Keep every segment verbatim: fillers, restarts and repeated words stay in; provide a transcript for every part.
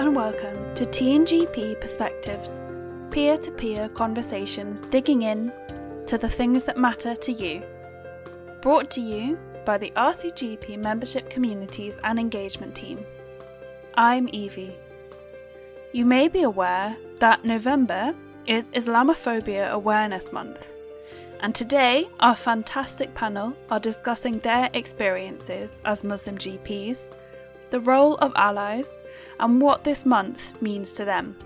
and welcome to T N G P Perspectives, peer-to-peer conversations digging in to the things that matter to you. Brought to you by the R C G P Membership Communities and Engagement Team. I'm Evie. You may be aware that November is Islamophobia Awareness Month, and today our fantastic panel are discussing their experiences as Muslim G Ps, the role of allies, and what this month means to them.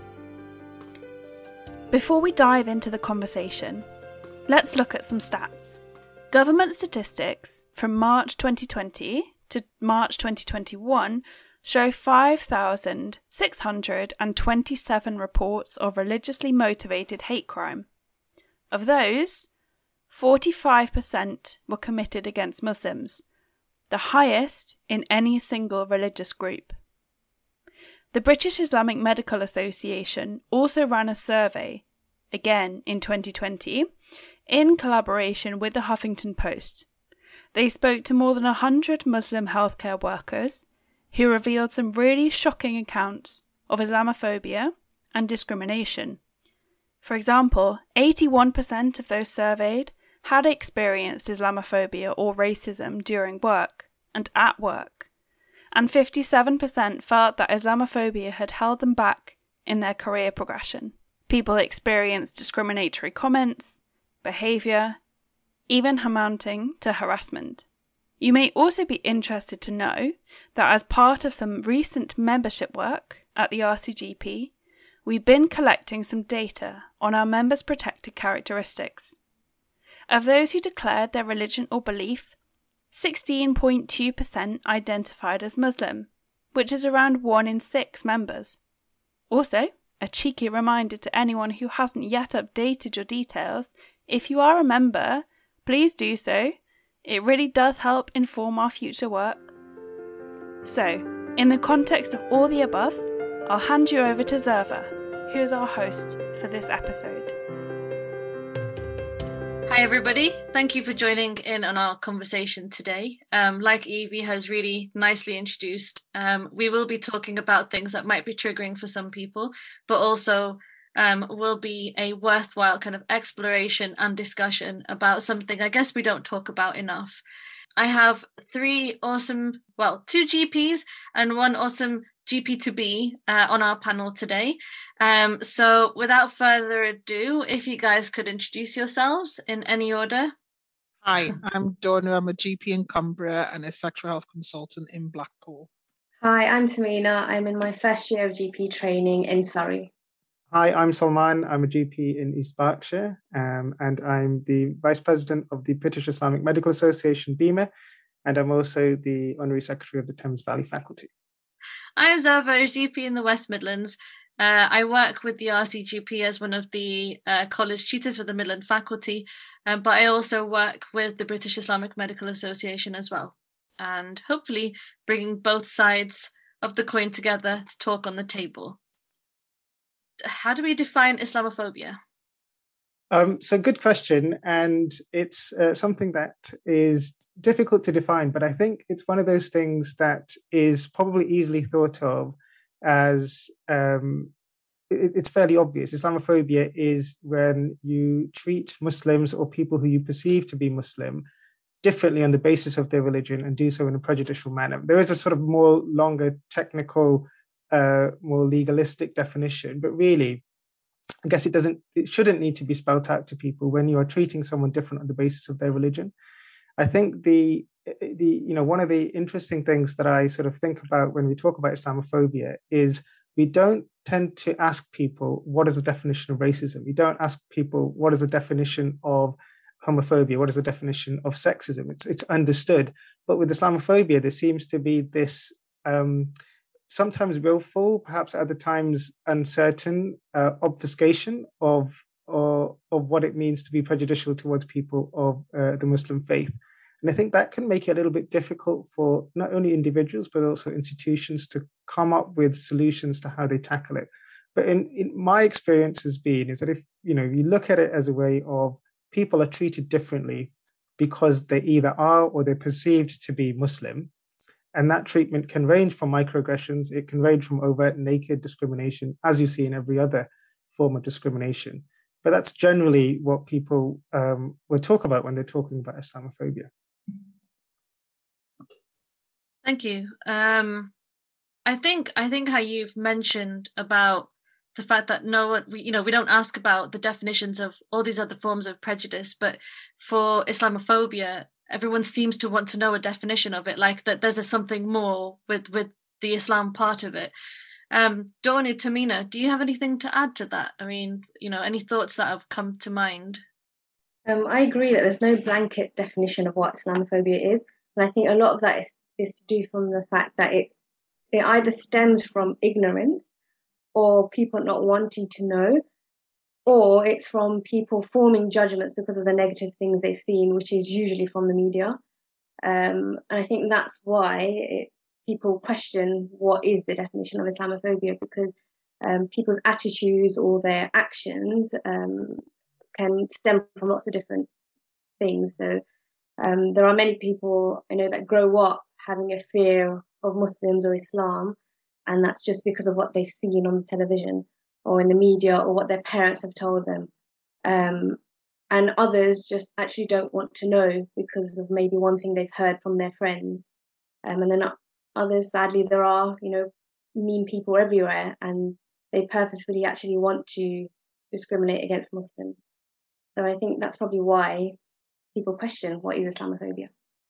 Before we dive into the conversation, let's look at some stats. Government statistics from March twenty twenty to March twenty twenty-one show five thousand six hundred twenty-seven reports of religiously motivated hate crime. Of those, forty-five percent were committed against Muslims, the highest in any single religious group. The British Islamic Medical Association also ran a survey, again in twenty twenty, in collaboration with the Huffington Post. They spoke to more than one hundred Muslim healthcare workers who revealed some really shocking accounts of Islamophobia and discrimination. For example, eighty-one percent of those surveyed had experienced Islamophobia or racism during work and at work, and fifty-seven percent felt that Islamophobia had held them back in their career progression. People experienced discriminatory comments, behaviour, even amounting to harassment. You may also be interested to know that as part of some recent membership work at the R C G P, we've been collecting some data on our members' protected characteristics. Of those who declared their religion or belief, sixteen point two percent identified as Muslim, which is around one in six members. Also, a cheeky reminder to anyone who hasn't yet updated your details, if you are a member, please do so. It really does help inform our future work. So, in the context of all the above, I'll hand you over to Zerva, who is our host for this episode. Hi everybody, thank you for joining in on our conversation today. Um, like Evie has really nicely introduced, um, we will be talking about things that might be triggering for some people, but also um, will be a worthwhile kind of exploration and discussion about something I guess we don't talk about enough. I have three awesome, well, two G Ps and one awesome G P to be uh, on our panel today. Um, so without further ado, if you guys could introduce yourselves in any order. Hi, I'm Donna. I'm a G P in Cumbria and a sexual health consultant in Blackpool. Hi, I'm Tamina. I'm in my first year of G P training in Surrey. Hi, I'm Salman. I'm a G P in East Berkshire, um, and I'm the Vice President of the British Islamic Medical Association, B I M E, and I'm also the Honorary Secretary of the Thames Valley Faculty. I'm Zerva, a G P in the West Midlands. Uh, I work with the R C G P as one of the uh, college tutors for the Midland faculty, um, but I also work with the British Islamic Medical Association as well, and hopefully bringing both sides of the coin together to talk on the table. How do we define Islamophobia? Um, so good question, and it's uh, something that is difficult to define, but I think it's one of those things that is probably easily thought of as um, it, it's fairly obvious. Islamophobia is when you treat Muslims or people who you perceive to be Muslim differently on the basis of their religion and do so in a prejudicial manner. There is a sort of more longer technical, uh, more legalistic definition, but really, I guess it doesn't, it shouldn't need to be spelt out to people when you are treating someone different on the basis of their religion. I think the, the, you know, one of the interesting things that I sort of think about when we talk about Islamophobia is we don't tend to ask people, what is the definition of racism? We don't ask people, what is the definition of homophobia? What is the definition of sexism? It's, it's understood. But with Islamophobia, there seems to be this, um, sometimes willful, perhaps at other times uncertain uh, obfuscation of, or, of what it means to be prejudicial towards people of uh, the Muslim faith. And I think that can make it a little bit difficult for not only individuals, but also institutions to come up with solutions to how they tackle it. But in, in my experience has been is that if, you know, you look at it as a way of people are treated differently because they either are or they're perceived to be Muslim, And that treatment can range from microaggressions, it can range from overt naked discrimination, as you see in every other form of discrimination. But that's generally what people um, will talk about when they're talking about Islamophobia. Thank you. Um, I think I think how you've mentioned about the fact that no one, we, you know, we don't ask about the definitions of all these other forms of prejudice, but for Islamophobia, everyone seems to want to know a definition of it, like that there's a something more with with the Islam part of it. Um, Dornu, Tamina, do you have anything to add to that? I mean, you know, any thoughts that have come to mind? Um, I agree that there's no blanket definition of what Islamophobia is, and I think a lot of that is, is to do from the fact that it's it either stems from ignorance or people not wanting to know, or it's from people forming judgments because of the negative things they've seen, which is usually from the media. Um, and I think that's why it, people question what is the definition of Islamophobia, because um, people's attitudes or their actions um, can stem from lots of different things. So um, there are many people I know that grow up having a fear of Muslims or Islam, and that's just because of what they've seen on the television or in the media or what their parents have told them. Um, and others just actually don't want to know because of maybe one thing they've heard from their friends. Um, and then others, sadly, there are, you know, mean people everywhere, and they purposefully actually want to discriminate against Muslims. So I think that's probably why people question what is Islamophobia.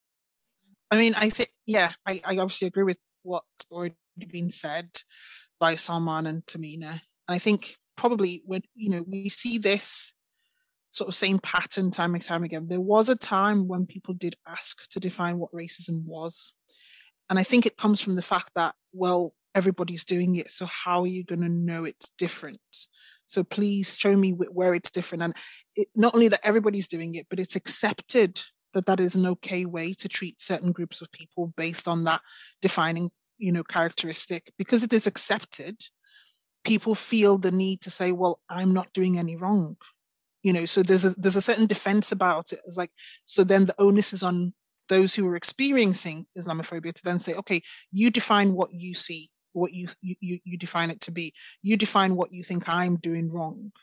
I mean, I think, yeah, I, I obviously agree with what's already been said by Salman and Tamina. And I think probably when, you know, we see this sort of same pattern time and time again. There was a time when people did ask to define what racism was. And I think it comes from the fact that, well, everybody's doing it, so how are you going to know it's different? So please show me where it's different. And it, not only that everybody's doing it, but it's accepted that that is an okay way to treat certain groups of people based on that defining, you know, characteristic. Because it is accepted, people feel the need to say, well, I'm not doing any wrong. You know, so there's a there's a certain defense about it. It's like, so then the onus is on those who are experiencing Islamophobia to then say, okay, you define what you see, what you you you define it to be. You define what you think I'm doing wrong.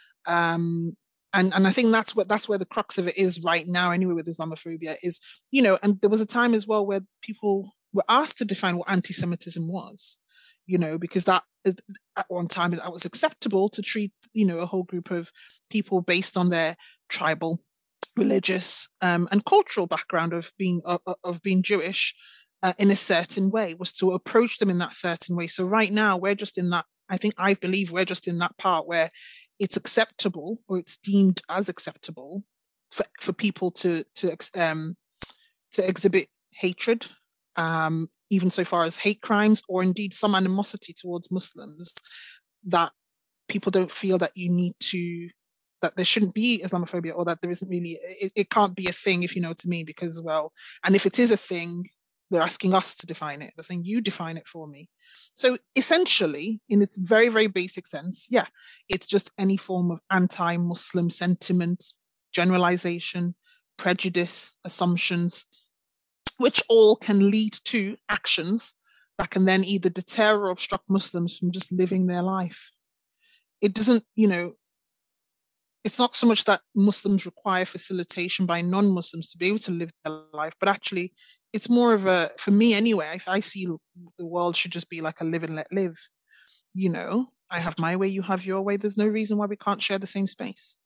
Um, and and I think that's what that's where the crux of it is right now. Anyway, with Islamophobia is, you know, and there was a time as well where people were asked to define what anti-Semitism was. You know, because that is, at one time that was acceptable to treat, you know, a whole group of people based on their tribal, religious, um, and cultural background of being of, of being Jewish uh, in a certain way, was to approach them in that certain way. So right now we're just in that. I think I believe we're just in that part where it's acceptable, or it's deemed as acceptable for for people to to um to exhibit hatred. Um, even so far as hate crimes, or indeed some animosity towards Muslims, that people don't feel that you need to, that there shouldn't be Islamophobia, or that there isn't really, it, it can't be a thing, if you know what I mean, because, well, and if it is a thing, they're asking us to define it. They're saying, you define it for me. So essentially, in its very, very basic sense, yeah, it's just any form of anti-Muslim sentiment, generalization, prejudice, assumptions, which all can lead to actions that can then either deter or obstruct Muslims from just living their life. It doesn't, you know, it's not so much that Muslims require facilitation by non-Muslims to be able to live their life, but actually it's more of a, for me anyway, I, I see the world should just be like a live and let live. You know, I have my way, you have your way. There's no reason why we can't share the same space.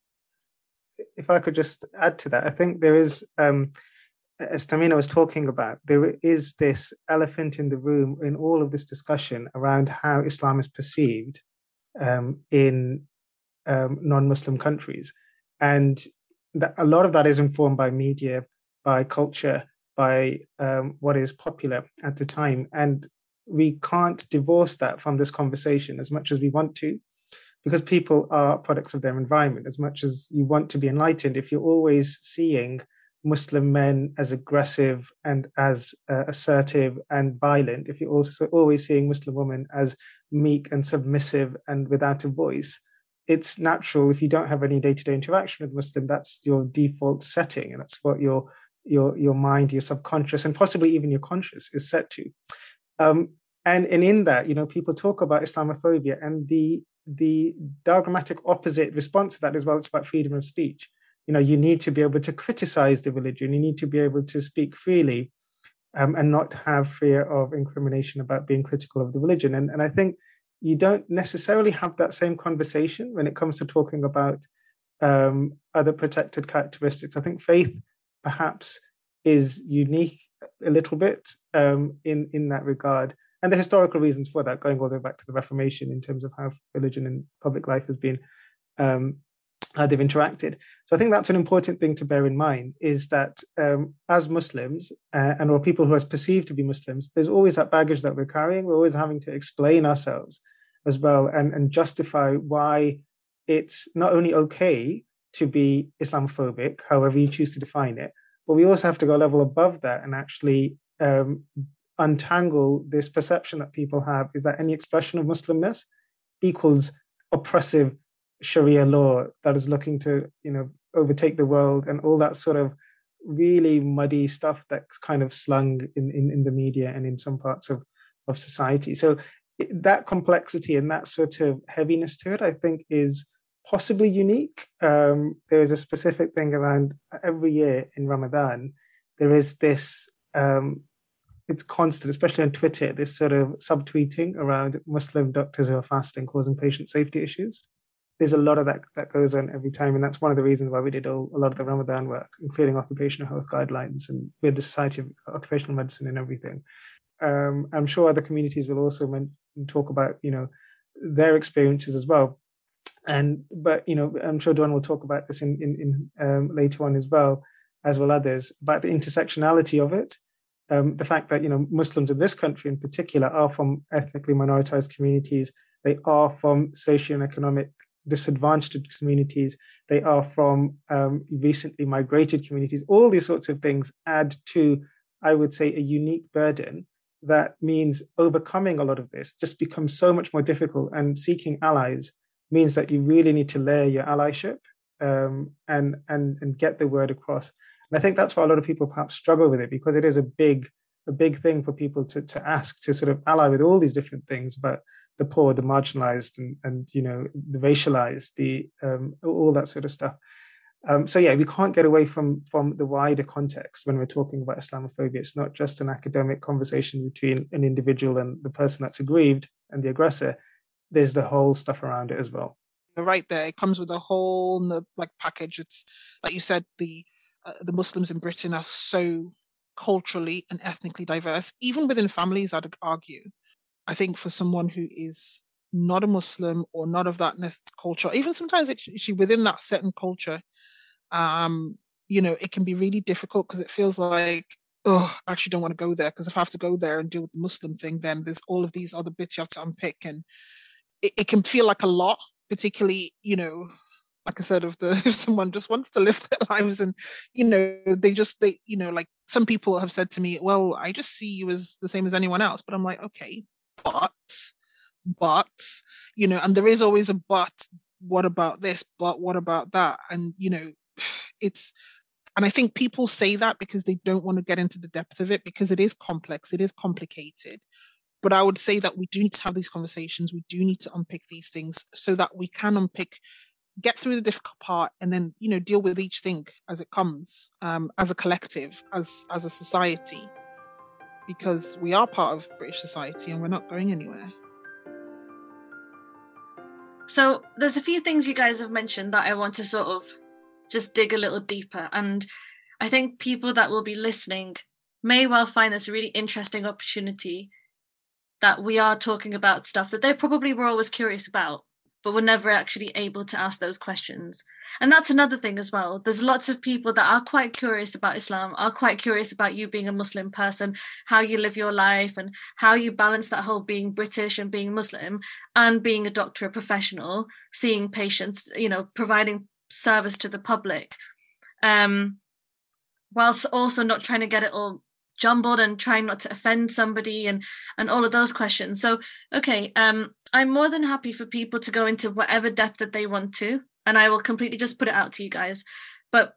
If I could just add to that, I think there is, um, as Tamina was talking about, there is this elephant in the room in all of this discussion around how Islam is perceived um, in um, non-Muslim countries. And that, a lot of that is informed by media, by culture, by um, what is popular at the time. And we can't divorce that from this conversation as much as we want to, because people are products of their environment. As much as you want to be enlightened, if you're always seeing Muslim men as aggressive and as uh, assertive and violent, if you're also always seeing Muslim women as meek and submissive and without a voice, it's natural, if you don't have any day-to-day interaction with Muslim, that's your default setting, and that's what you're your your mind, your subconscious, and possibly even your conscious is set to. Um, and and in that, you know, people talk about Islamophobia, and the the diagrammatic opposite response to that is, well, it's about freedom of speech. You know, you need to be able to criticize the religion. You need to be able to speak freely, um, and not have fear of incrimination about being critical of the religion. And and I think you don't necessarily have that same conversation when it comes to talking about um, other protected characteristics. I think faith perhaps is unique a little bit um, in, in that regard. And the historical reasons for that, going all the way back to the Reformation in terms of how religion and public life has been, um, how they've interacted. So I think that's an important thing to bear in mind, is that um, as Muslims uh, and or people who are perceived to be Muslims, there's always that baggage that we're carrying. We're always having to explain ourselves as well, and, and justify why it's not only okay to be Islamophobic, however you choose to define it, but we also have to go a level above that and actually um, untangle this perception that people have, is that any expression of Muslimness equals oppressive Sharia law that is looking to, you know, overtake the world, and all that sort of really muddy stuff that's kind of slung in, in, in the media and in some parts of, of society. So that complexity and that sort of heaviness to it, I think, is possibly unique. Um, there is a specific thing around every year in Ramadan. There is this, um, it's constant, especially on Twitter, this sort of subtweeting around Muslim doctors who are fasting causing patient safety issues. There's a lot of that that goes on every time. And that's one of the reasons why we did all, a lot of the Ramadan work, including occupational health guidelines and with the Society of Occupational Medicine and everything. Um, I'm sure other communities will also men- talk about, you know, their experiences as well. And, but, you know, I'm sure Dawn will talk about this in, in, in um, later on as well, as will others, about the intersectionality of it. Um, the fact that, you know, Muslims in this country in particular are from ethnically minoritized communities. They are from socio-economic disadvantaged communities. They are from um, recently migrated communities. All these sorts of things add to, I would say, a unique burden that means overcoming a lot of this just becomes so much more difficult, and seeking allies means that you really need to layer your allyship um, and, and, and get the word across. And I think that's why a lot of people perhaps struggle with it, because it is a big, a big thing for people to, to ask, to sort of ally with all these different things, but the poor, the marginalized, and, and you know, the racialized, the um, all that sort of stuff. Um, so yeah, we can't get away from from the wider context when we're talking about Islamophobia. It's not just an academic conversation between an individual and the person that's aggrieved and the aggressor. There's the whole stuff around it as well. You're right there. It comes with a whole like package. It's like you said, the uh, the Muslims in Britain are so culturally and ethnically diverse, even within families, I'd argue. I think for someone who is not a Muslim or not of that culture, even sometimes actually within that certain culture, um, you know, it can be really difficult because it feels like, oh, I actually don't want to go there, because if I have to go there and deal with the Muslim thing, then there's all of these other bits you have to unpick. And it, it can feel like a lot, particularly, you know, like I said, if the if someone just wants to live their lives and, you know, they just, they, you know, like some people have said to me, well, I just see you as the same as anyone else. But I'm like, okay, but, but, you know, and there is always a but, what about this? But what about that? And, you know, it's, and I think people say that because they don't want to get into the depth of it, because it is complex, it is complicated. But I would say that we do need to have these conversations. We do need to unpick these things so that we can unpick, get through the difficult part, and then, you know, deal with each thing as it comes, um, as a collective, as as a society, because we are part of British society and we're not going anywhere. So there's a few things you guys have mentioned that I want to sort of just dig a little deeper. And I think people that will be listening may well find this a really interesting opportunity, that we are talking about stuff that they probably were always curious about, but were never actually able to ask those questions. And that's another thing as well. There's lots of people that are quite curious about Islam, are quite curious about you being a Muslim person, how you live your life and how you balance that whole being British and being Muslim and being a doctor, a professional, seeing patients, you know, providing service to the public, um, whilst also not trying to get it all jumbled and trying not to offend somebody and and all of those questions. So okay, um I'm more than happy for people to go into whatever depth that they want to, and I will completely just put it out to you guys. But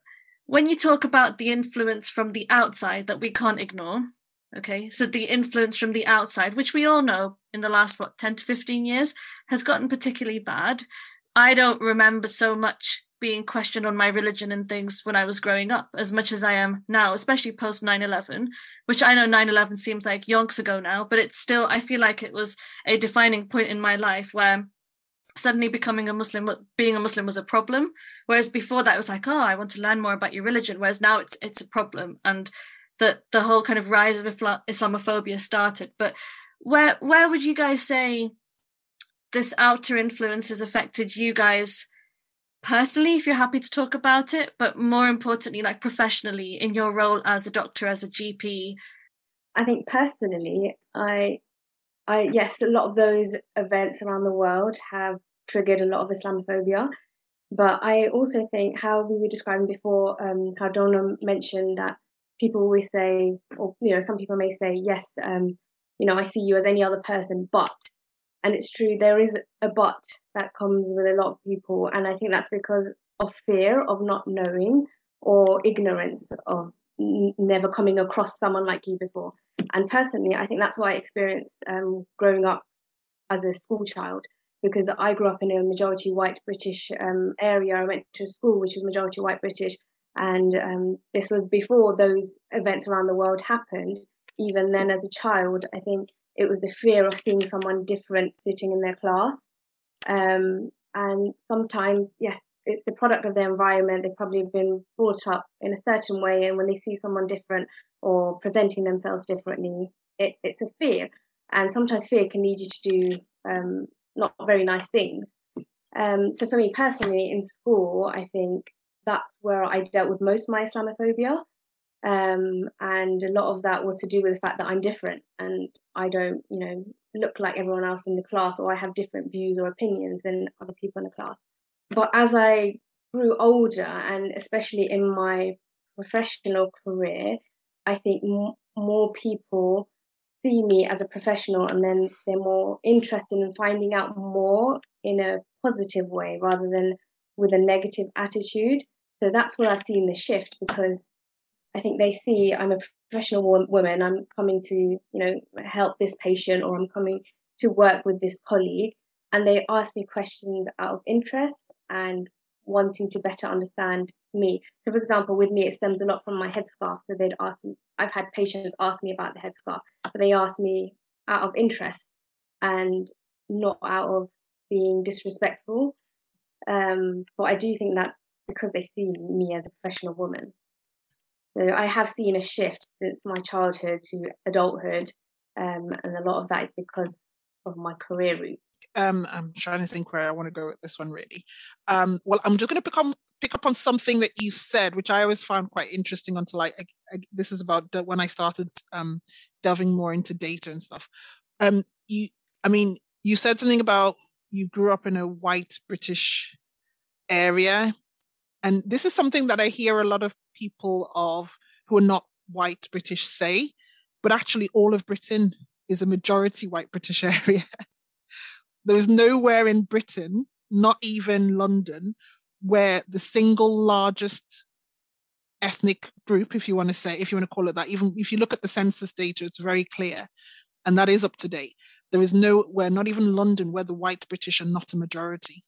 when you talk about the influence from the outside that we can't ignore, okay, so the influence from the outside, which we all know in the last, what, ten to fifteen years, has gotten particularly bad. I don't remember so much being questioned on my religion and things when I was growing up as much as I am now, especially post nine eleven, which I know nine eleven seems like yonks ago now, but it's still, I feel like it was a defining point in my life where suddenly becoming a Muslim, being a Muslim was a problem. Whereas before that it was like, oh, I want to learn more about your religion. Whereas now it's it's a problem. And the, the whole kind of rise of Islamophobia started. But where where would you guys say this outer influence has affected you guys personally, if you're happy to talk about it, but more importantly, like professionally in your role as a doctor, as a G P? I think personally, I, I yes, a lot of those events around the world have triggered a lot of Islamophobia. But I also think how we were describing before, um, how Donna mentioned that people always say, or you know, some people may say, yes, um, you know, I see you as any other person, but. And it's true, there is a but that comes with a lot of people. And I think that's because of fear of not knowing or ignorance of n- never coming across someone like you before. And personally, I think that's what I experienced um, growing up as a school child, because I grew up in a majority white British um, area. I went to a school which was majority white British. And um, this was before those events around the world happened. Even then, as a child, I think it was the fear of seeing someone different sitting in their class. Um, and sometimes, yes, it's the product of their environment. They've probably been brought up in a certain way. And when they see someone different or presenting themselves differently, it, it's a fear. And sometimes fear can lead you to do um, not very nice things. Um, so for me personally, in school, I think that's where I dealt with most of my Islamophobia. Um, and a lot of that was to do with the fact that I'm different and I don't, you know, look like everyone else in the class, or I have different views or opinions than other people in the class. But as I grew older, and especially in my professional career, I think m- more people see me as a professional, and then they're more interested in finding out more in a positive way rather than with a negative attitude. So that's where I've seen the shift, because I think they see I'm a professional woman, I'm coming to, you know, help this patient, or I'm coming to work with this colleague, and they ask me questions out of interest and wanting to better understand me. So for example, with me, it stems a lot from my headscarf. So they'd ask me, I've had patients ask me about the headscarf, but they ask me out of interest and not out of being disrespectful. Um, but I do think that's because they see me as a professional woman. So I have seen a shift since my childhood to adulthood, um, and a lot of that is because of my career route. Um, I'm trying to think where I want to go with this one, really. Um, well, I'm just going to pick, on, pick up on something that you said, which I always found quite interesting until I, I, I this is about when I started um, delving more into data and stuff. Um, you, I mean, you said something about you grew up in a white British area. And this is something that I hear a lot of people of who are not white British say, but actually all of Britain is a majority white British area. There is nowhere in Britain, not even London, where the single largest ethnic group, if you want to say, if you want to call it that, even if you look at the census data, it's very clear, and that is up to date. There is nowhere, not even London, where the white British are not a majority.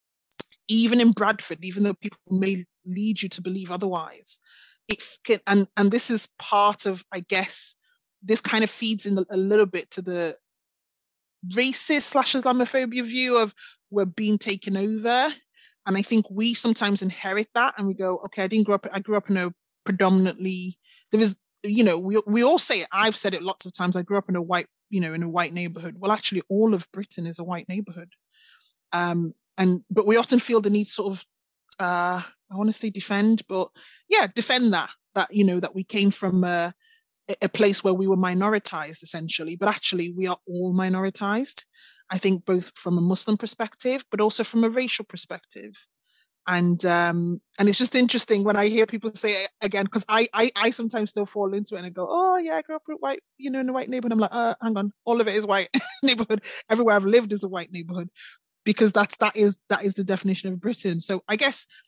Even in Bradford, even though people may lead you to believe otherwise, it can, and and this is part of, I guess, this kind of feeds in a, a little bit to the racist slash Islamophobia view of we're being taken over, and I think we sometimes inherit that, and we go, okay, I didn't grow up. I grew up in a predominantly there was, you know, we we all say it. I've said it lots of times. I grew up in a white, you know, in a white neighborhood. Well, actually, all of Britain is a white neighborhood. Um, And but we often feel the need to sort of, uh, I want to say defend, but yeah, defend that, that, you know, that we came from a, a place where we were minoritized essentially, but actually we are all minoritized. I think both from a Muslim perspective, but also from a racial perspective. And um, and it's just interesting when I hear people say it again, because I, I I sometimes still fall into it and I go, oh yeah, I grew up in a white, you know, in a white neighborhood. I'm like, uh, hang on, all of it is white neighborhood. Everywhere I've lived is a white neighborhood. Because that's that is that is the definition of Britain. So I guess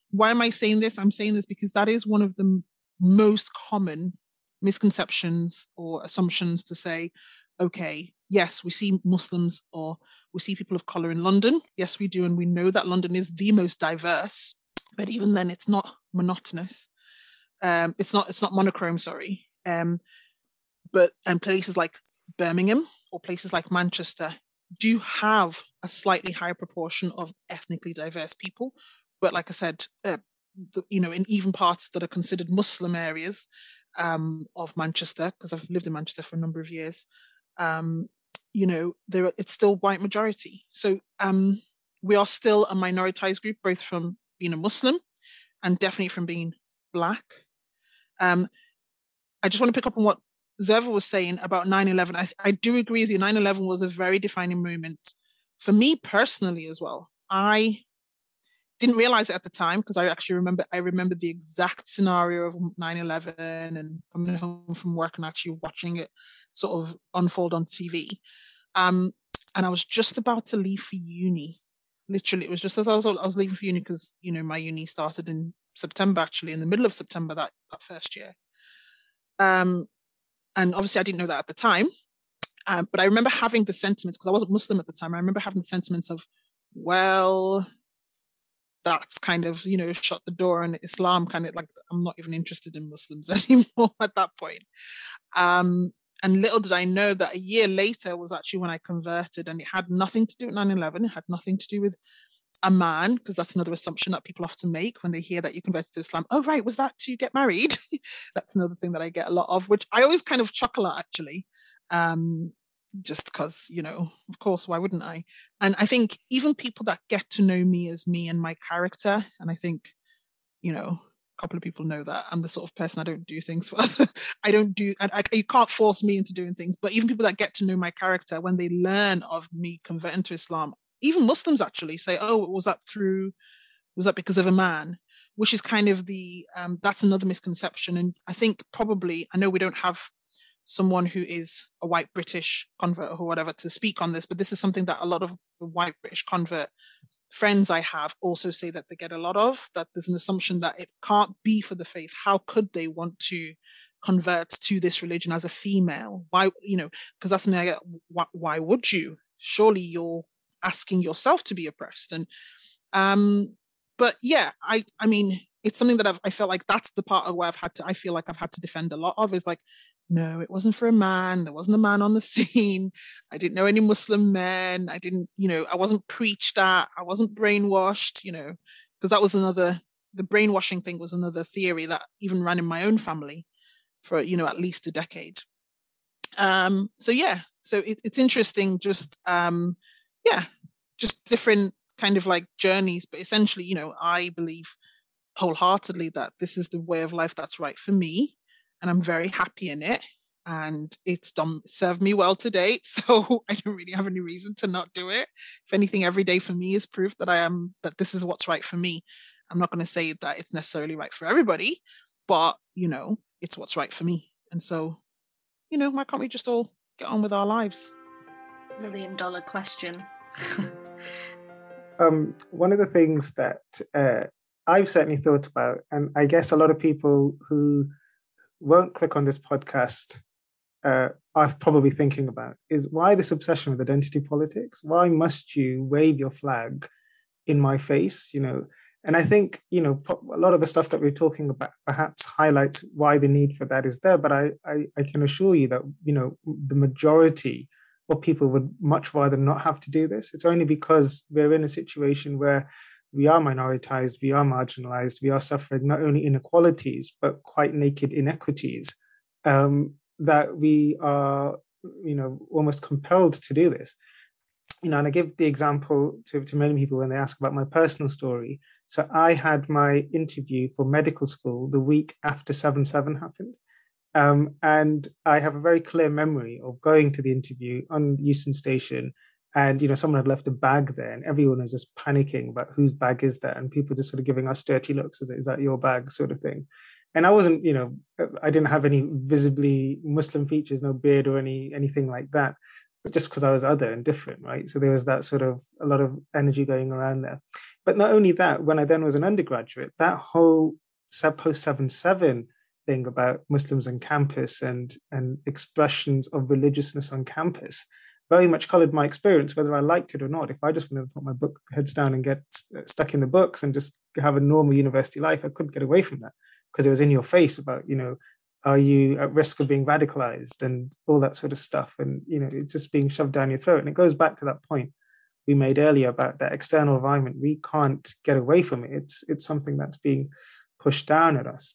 why am I saying this? I'm saying this because that is one of the most common misconceptions or assumptions to say, okay, yes, we see Muslims or we see people of color in London. Yes, we do. And we know that London is the most diverse, but even then it's not monotonous. Um, it's not, it's not monochrome, sorry. Um, but, and places like Birmingham or places like Manchester do have a slightly higher proportion of ethnically diverse people. But like I said, uh, the, you know, in even parts that are considered Muslim areas um, of Manchester, because I've lived in Manchester for a number of years, um, you know, there it's still white majority. So um, we are still a minoritized group, both from being a Muslim and definitely from being Black. Um, I just want to pick up on what Zerva was saying about nine eleven. I, I do agree with you. nine eleven was a very defining moment for me personally as well. I didn't realize it at the time because I actually remember, I remember the exact scenario of nine eleven and coming home from work and actually watching it sort of unfold on T V. Um, and I was just about to leave for uni. Literally, it was just as I was, I was leaving for uni because, you know, my uni started in September, actually, in the middle of September that, that first year. Um, and obviously I didn't know that at the time. Um, but I remember having the sentiments, because I wasn't Muslim at the time, I remember having the sentiments of, well, that's kind of, you know, shut the door on Islam, kind of like, I'm not even interested in Muslims anymore at that point. Um, and little did I know that a year later was actually when I converted, and it had nothing to do with nine eleven. It had nothing to do with a man, because that's another assumption that people often make when they hear that you converted to Islam. Oh, right, was that to get married? That's another thing that I get a lot of, which I always kind of chuckle at, actually. Um, just because, you know, of course, why wouldn't I? And I think even people that get to know me as me and my character, and I think, you know, a couple of people know that I'm the sort of person I don't do things for. I don't do, I, I, you can't force me into doing things, but even people that get to know my character, when they learn of me converting to Islam, even Muslims actually say, oh, was that through, was that because of a man? Which is kind of the, um, that's another misconception. And I think probably, I know we don't have someone who is a white British convert or whatever to speak on this, but this is something that a lot of the white British convert friends I have also say that they get a lot of, that there's an assumption that it can't be for the faith. How could they want to convert to this religion as a female? Why, you know, because that's something I get, why, why would you? Surely you're asking yourself to be oppressed. And um but yeah, I I mean, it's something that I've, I felt like that's the part of where I've had to, I feel like I've had to defend a lot of, is like, no, it wasn't for a man. There wasn't a man on the scene. I didn't know any Muslim men. I didn't, you know, I wasn't preached at. I wasn't brainwashed, you know, because that was another, the brainwashing thing was another theory that even ran in my own family for, you know, at least a decade. Um, so yeah, so it, it's interesting, just, um, yeah, just different kind of like journeys, but essentially, you know, I believe wholeheartedly that this is the way of life that's right for me, and I'm very happy in it, and it's done served me well to date, so I don't really have any reason to not do it. If anything, every day for me is proof that I am, that this is what's right for me. I'm not going to say that it's necessarily right for everybody, but you know, it's what's right for me. And so, you know, why can't we just all get on with our lives? Million dollar question. um, one of the things that uh, I've certainly thought about, and I guess a lot of people who won't click on this podcast uh, are probably thinking about, is why this obsession with identity politics? Why must you wave your flag in my face? You know, and I think, you know, a lot of the stuff that we're talking about perhaps highlights why the need for that is there. But I, I, I can assure you that, you know, the majority of people would much rather not have to do this. It's only because we're in a situation where we are minoritized, we are marginalized, we are suffering not only inequalities, but quite naked inequities, um, that we are, you know, almost compelled to do this. You know, and I give the example to, to many people when they ask about my personal story. So I had my interview for medical school the week after seven seven happened. Um, and I have a very clear memory of going to the interview on Euston Station, and, you know, someone had left a bag there and everyone was just panicking about whose bag is that, and people just sort of giving us dirty looks, is, is that your bag, sort of thing. And I wasn't, you know, I didn't have any visibly Muslim features, no beard or any anything like that. but just because I was other and different, right? So there was that sort of a lot of energy going around there. But not only that, when I then was an undergraduate, that whole post seven seven thing about Muslims on campus and, and expressions of religiousness on campus very much colored my experience, whether I liked it or not. If I just wanted to put my book heads down and get stuck in the books and just have a normal university life, I couldn't get away from that because it was in your face about, you know, are you at risk of being radicalized and all that sort of stuff? And, you know, it's just being shoved down your throat. And it goes back to that point we made earlier about that external environment. We can't get away from it. It's, it's something that's being pushed down at us.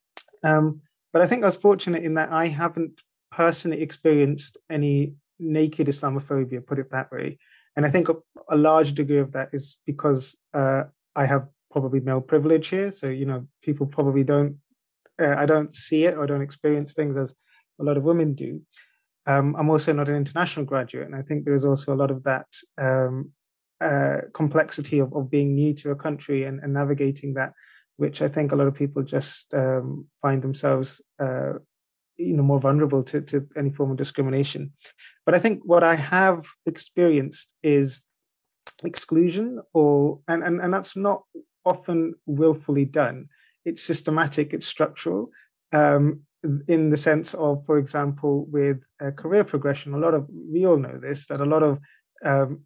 Um, but I think I was fortunate in that I haven't personally experienced any naked Islamophobia, put it that way. And I think a, a large degree of that is because uh, I have probably male privilege here. So, you know, people probably don't, uh, I don't see it or don't experience things as a lot of women do. Um, I'm also not an international graduate. And I think there is also a lot of that um, uh, complexity of, of being new to a country and, and navigating that, which I think a lot of people just um, find themselves uh, you know, more vulnerable to, to any form of discrimination. But I think what I have experienced is exclusion, or and, and, and that's not often willfully done. It's systematic, it's structural, um, in the sense of, for example, with uh, career progression, a lot of, we all know this, that a lot of um,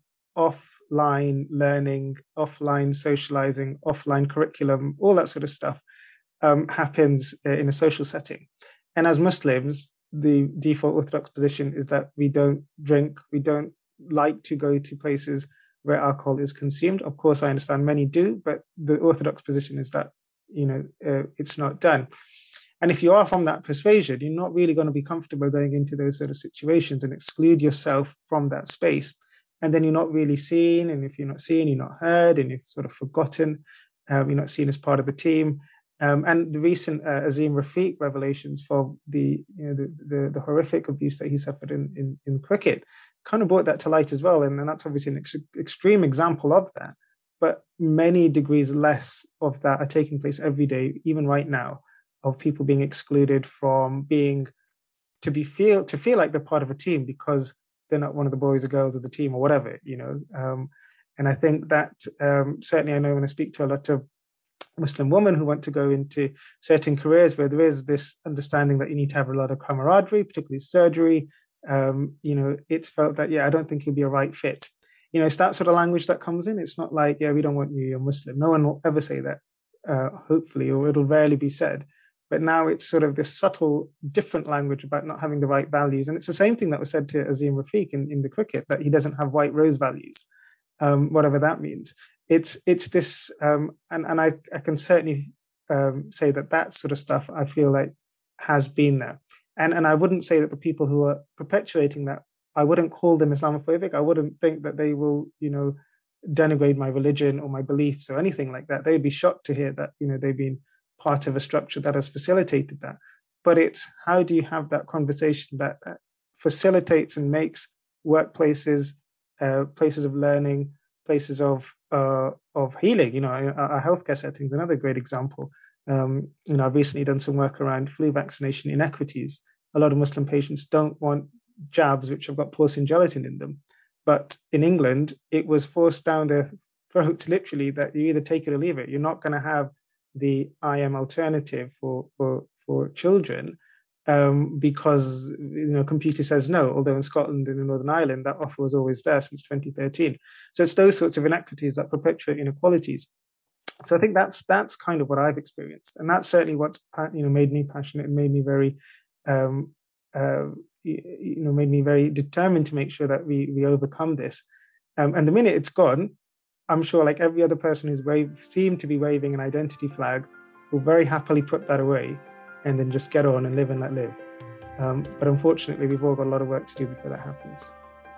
offline learning, offline socializing, offline curriculum, all that sort of stuff um, happens uh, in a social setting. And as Muslims, the default orthodox position is that we don't drink, we don't like to go to places where alcohol is consumed. Of course, I understand many do, but the orthodox position is that, you know, uh, it's not done. And if you are from that persuasion, you're not really going to be comfortable going into those sort of situations and exclude yourself from that space. And then you're not really seen. And if you're not seen, you're not heard, and you're sort of forgotten. Um, you're not seen as part of the team. Um, and the recent uh, Azeem Rafiq revelations for the, you know, the, the, the horrific abuse that he suffered in, in, in cricket kind of brought that to light as well. And, and that's obviously an ex- extreme example of that. But many degrees less of that are taking place every day, even right now, of people being excluded from being, to be feel, to feel like they're part of a team because they're not one of the boys or girls of the team or whatever, you know. Um, and I think that um, certainly I know when I speak to a lot of Muslim women who want to go into certain careers where there is this understanding that you need to have a lot of camaraderie, particularly surgery, um, you know, it's felt that, yeah, I don't think you'll be a right fit. You know, it's that sort of language that comes in. It's not like, yeah, we don't want you, you're Muslim. No one will ever say that, uh, hopefully, or it'll rarely be said. But now it's sort of this subtle, different language about not having the right values. And it's the same thing that was said to Azeem Rafiq in, in the cricket, that he doesn't have white rose values, um, whatever that means. It's it's this, um, and, and I, I can certainly um, say that that sort of stuff, I feel like, has been there. And, and I wouldn't say that the people who are perpetuating that, I wouldn't call them Islamophobic. I wouldn't think that they will, you know, denigrate my religion or my beliefs or anything like that. They'd be shocked to hear that, you know, they've been part of a structure that has facilitated that. But it's how do you have that conversation that facilitates and makes workplaces, uh, places of learning, places of uh, of healing. You know, our healthcare setting is another great example. Um, you know, I've recently done some work around flu vaccination inequities. A lot of Muslim patients don't want jabs which have got porcine gelatin in them. But in England, it was forced down their throats, literally, that you either take it or leave it. You're not going to have the I M alternative for, for, for children um, because, you know, computer says no, although in Scotland and in Northern Ireland, that offer was always there since twenty thirteen. So it's those sorts of inequities that perpetuate inequalities. So I think that's that's kind of what I've experienced. And that's certainly what's, you know, made me passionate and made me very, um, uh, you know, made me very determined to make sure that we we overcome this. Um, and the minute it's gone, I'm sure, like every other person who's wave, seemed to be waving an identity flag, will very happily put that away and then just get on and live and let live. Um, but unfortunately, we've all got a lot of work to do before that happens.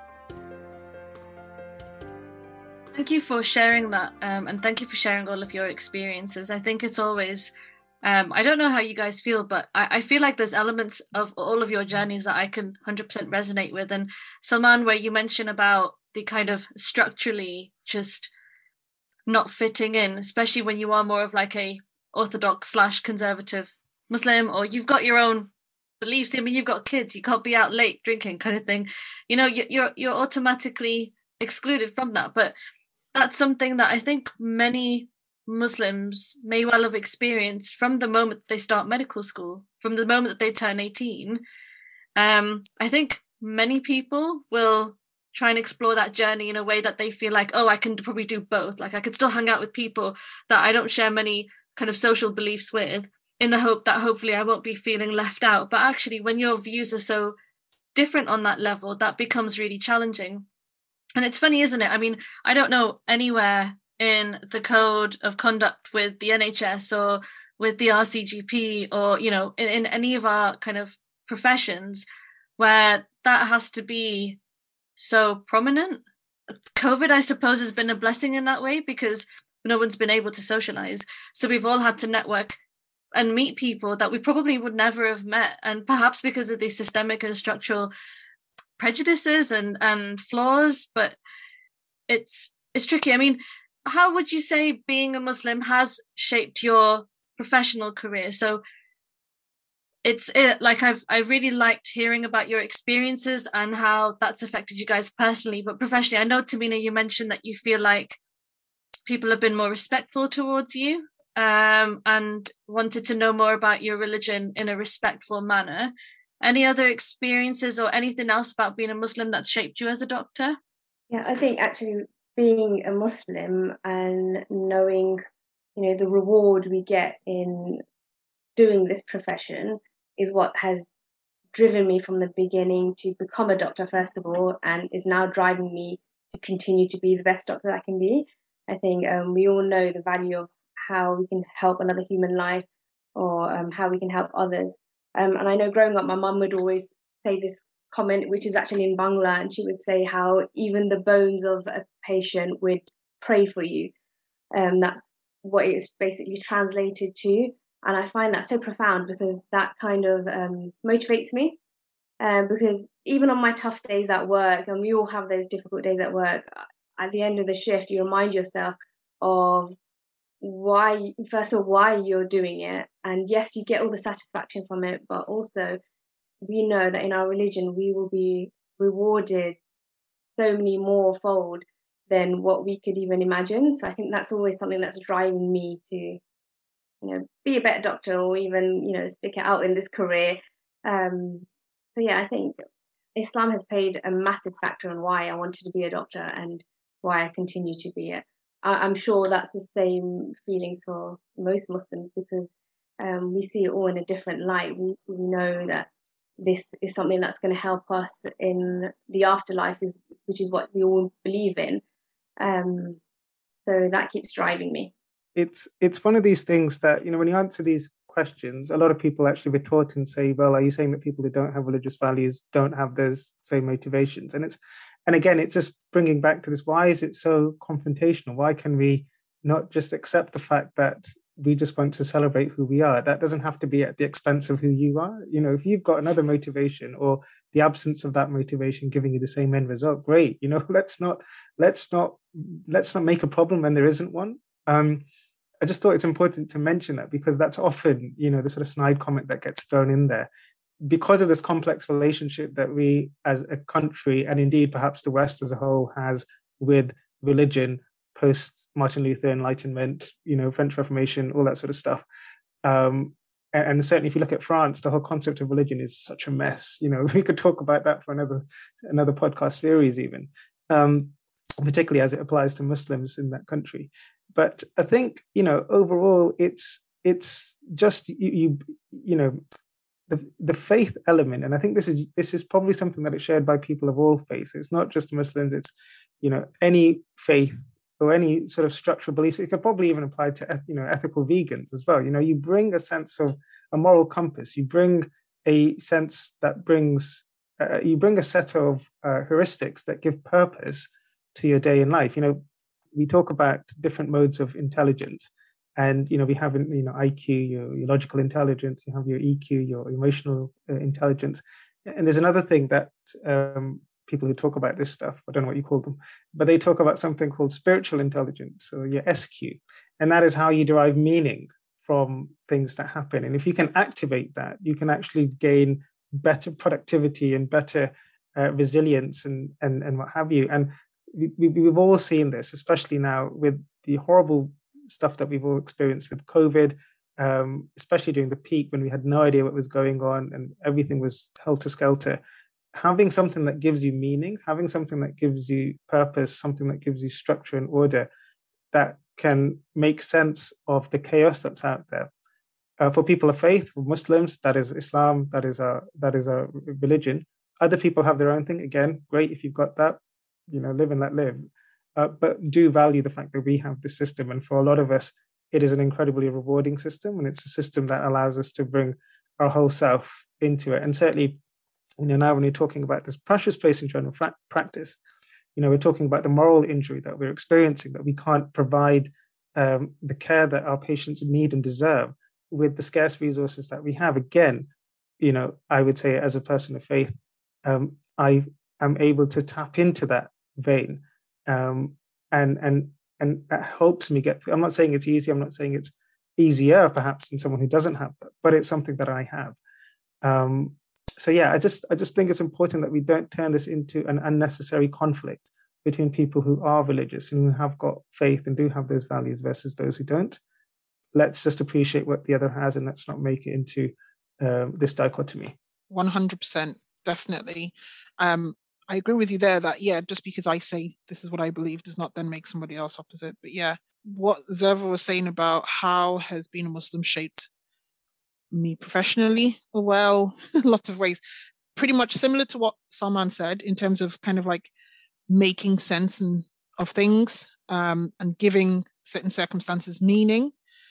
Thank you for sharing that, um, and thank you for sharing all of your experiences. I think it's always, um, I don't know how you guys feel, but I, I feel like there's elements of all of your journeys that I can one hundred percent resonate with. And Salman, where you mention about the kind of structurally just not fitting in, especially when you are more of like a orthodox slash conservative Muslim, or you've got your own beliefs. I mean, you've got kids, you can't be out late drinking, kind of thing. You know, you're you're automatically excluded from that. But that's something that I think many Muslims may well have experienced from the moment they start medical school, from the moment that they turn eighteen. Um, I think many people will try and explore that journey in a way that they feel like, oh, I can probably do both. Like I could still hang out with people that I don't share many kind of social beliefs with, in the hope that hopefully I won't be feeling left out. But actually, when your views are so different on that level, that becomes really challenging. And it's funny, isn't it? I mean, I don't know anywhere in the code of conduct with the N H S or with the R C G P or, you know, in, in any of our kind of professions where that has to be so prominent. COVID, I suppose, has been a blessing in that way because no one's been able to socialize. So we've all had to network and meet people that we probably would never have met. And perhaps because of these systemic and structural prejudices and, and flaws, but it's it's tricky. I mean, how would you say being a Muslim has shaped your professional career? So it's it, like I've I've really liked hearing about your experiences and how that's affected you guys personally, but professionally, I know, Tamina, you mentioned that you feel like people have been more respectful towards you um, and wanted to know more about your religion in a respectful manner. Any other experiences or anything else about being a Muslim that shaped you as a doctor? Yeah, I think actually being a Muslim and knowing, you know, the reward we get in doing this profession is what has driven me from the beginning to become a doctor, first of all, and is now driving me to continue to be the best doctor I can be. I think um, we all know the value of how we can help another human life or um, how we can help others. Um, and I know growing up, my mum would always say this comment, which is actually in Bangla, and she would say how even the bones of a patient would pray for you. Um, that's what it's basically translated to. And I find that so profound because that kind of um, motivates me. Um, because even on my tough days at work, and we all have those difficult days at work, at the end of the shift, you remind yourself of why, first of all, why you're doing it. And yes, you get all the satisfaction from it, but also we know that in our religion, we will be rewarded so many more fold than what we could even imagine. So I think that's always something that's driving me to, you know, be a better doctor or even, you know, stick it out in this career. Um, so yeah, I think Islam has played a massive factor in why I wanted to be a doctor and why I continue to be it. I, I'm sure that's the same feelings for most Muslims because um, we see it all in a different light. We, we know that this is something that's going to help us in the afterlife, is, which is what we all believe in. Um, so that keeps driving me. It's it's one of these things that, you know, when you answer these questions, a lot of people actually retort and say, well, are you saying that people who don't have religious values don't have those same motivations? And it's and again, it's just bringing back to this, why is it so confrontational? Why can we not just accept the fact that we just want to celebrate who we are? That doesn't have to be at the expense of who you are. You know, if you've got another motivation or the absence of that motivation giving you the same end result, great. You know, let's not let's not let's not make a problem when there isn't one. Um, I just thought it's important to mention that because that's often, you know, the sort of snide comment that gets thrown in there. Because of this complex relationship that we as a country, and indeed perhaps the West as a whole, has with religion, post Martin Luther Enlightenment, you know, French Reformation, all that sort of stuff. Um, and, and certainly if you look at France, the whole concept of religion is such a mess. You know, we could talk about that for another another podcast series even, um, particularly as it applies to Muslims in that country. But I think, you know, overall, it's it's just, you, you, you know, the the faith element. And I think this is this is probably something that is shared by people of all faiths. It's not just Muslims, it's, you know, any faith or any sort of structural beliefs. It could probably even apply to, you know, ethical vegans as well. You know, you bring a sense of a moral compass. You bring a sense that brings, uh, you bring a set of uh, heuristics that give purpose to your day in life. You know, we talk about different modes of intelligence, and, you know, we have, you know, I Q, your, your logical intelligence, you have your E Q, your emotional uh, intelligence. And there's another thing that um, people who talk about this stuff, I don't know what you call them, but they talk about something called spiritual intelligence, or your S Q. And that is how you derive meaning from things that happen. And if you can activate that, you can actually gain better productivity and better uh, resilience and, and, and what have you. And we, we, we've all seen this, especially now with the horrible stuff that we've all experienced with COVID, um, especially during the peak when we had no idea what was going on and everything was helter-skelter. Having something that gives you meaning, having something that gives you purpose, something that gives you structure and order, that can make sense of the chaos that's out there. Uh, for people of faith, for Muslims, that is Islam, that is a that is a religion. Other people have their own thing. Again, great if you've got that, you know, live and let live. Uh, but do value the fact that we have this system, and for a lot of us, it is an incredibly rewarding system, and it's a system that allows us to bring our whole self into it. And certainly, you know, now when you're talking about this precious place in general fra- practice, you know, we're talking about the moral injury that we're experiencing, that we can't provide um, the care that our patients need and deserve with the scarce resources that we have. Again, you know, I would say as a person of faith, um, I am able to tap into that vein, um, and and and that helps me get through. I'm not saying it's easy. I'm not saying it's easier, perhaps, than someone who doesn't have that, but it's something that I have. Um, So yeah, I just I just think it's important that we don't turn this into an unnecessary conflict between people who are religious and who have got faith and do have those values versus those who don't. Let's just appreciate what the other has, and let's not make it into um, this dichotomy. one hundred percent, definitely. Um, I agree with you there that, yeah, just because I say this is what I believe does not then make somebody else opposite. But yeah, what Zerva was saying about how has being a Muslim shaped me professionally, well, lots of ways, pretty much similar to what Salman said in terms of kind of like making sense and, of things, um, and giving certain circumstances meaning.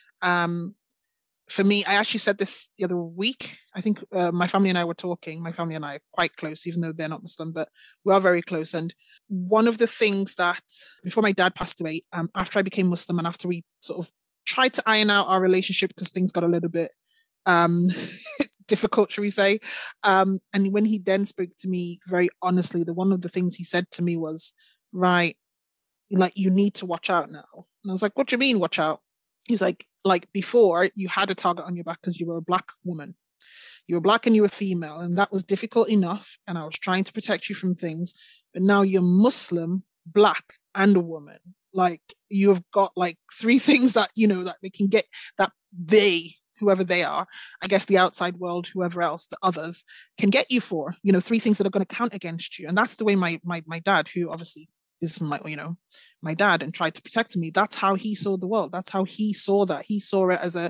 Um, for me, I actually said this the other week. I think uh, my family and I were talking. My family and I are quite close, even though they're not Muslim, but we are very close. And one of the things that, before my dad passed away, um, after I became Muslim and after we sort of tried to iron out our relationship because things got a little bit um, difficult, shall we say. Um, and when he then spoke to me very honestly, the one of the things he said to me was, right, like, you need to watch out now. And I was like, what do you mean, watch out? He was like, like before you had a target on your back because you were a black woman. You were black and you were female, and that was difficult enough. And I was trying to protect you from things. But now you're Muslim, black, and a woman. Like, you have got like three things that, you know, that they can get, that they, whoever they are, I guess the outside world, whoever else, the others, can get you for, you know, three things that are going to count against you. And that's the way my my my dad, who obviously is my, you know, my dad and tried to protect me, that's how he saw the world. That's how he saw that. He saw it as a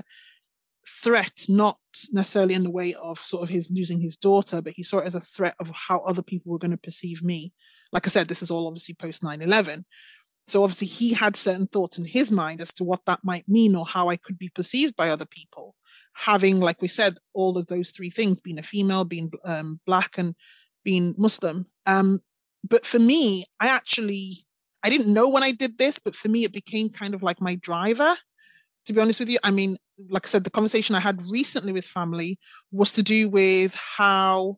threat, not necessarily in the way of sort of his losing his daughter, but he saw it as a threat of how other people were going to perceive me. Like I said, this is all obviously post nine eleven. So obviously he had certain thoughts in his mind as to what that might mean or how I could be perceived by other people. Having, like we said, all of those three things, being a female, being um, black, and being Muslim. Um, but for me, I actually, I didn't know when I did this, but for me, it became kind of like my driver, to be honest with you. I mean, like I said, the conversation I had recently with family was to do with how,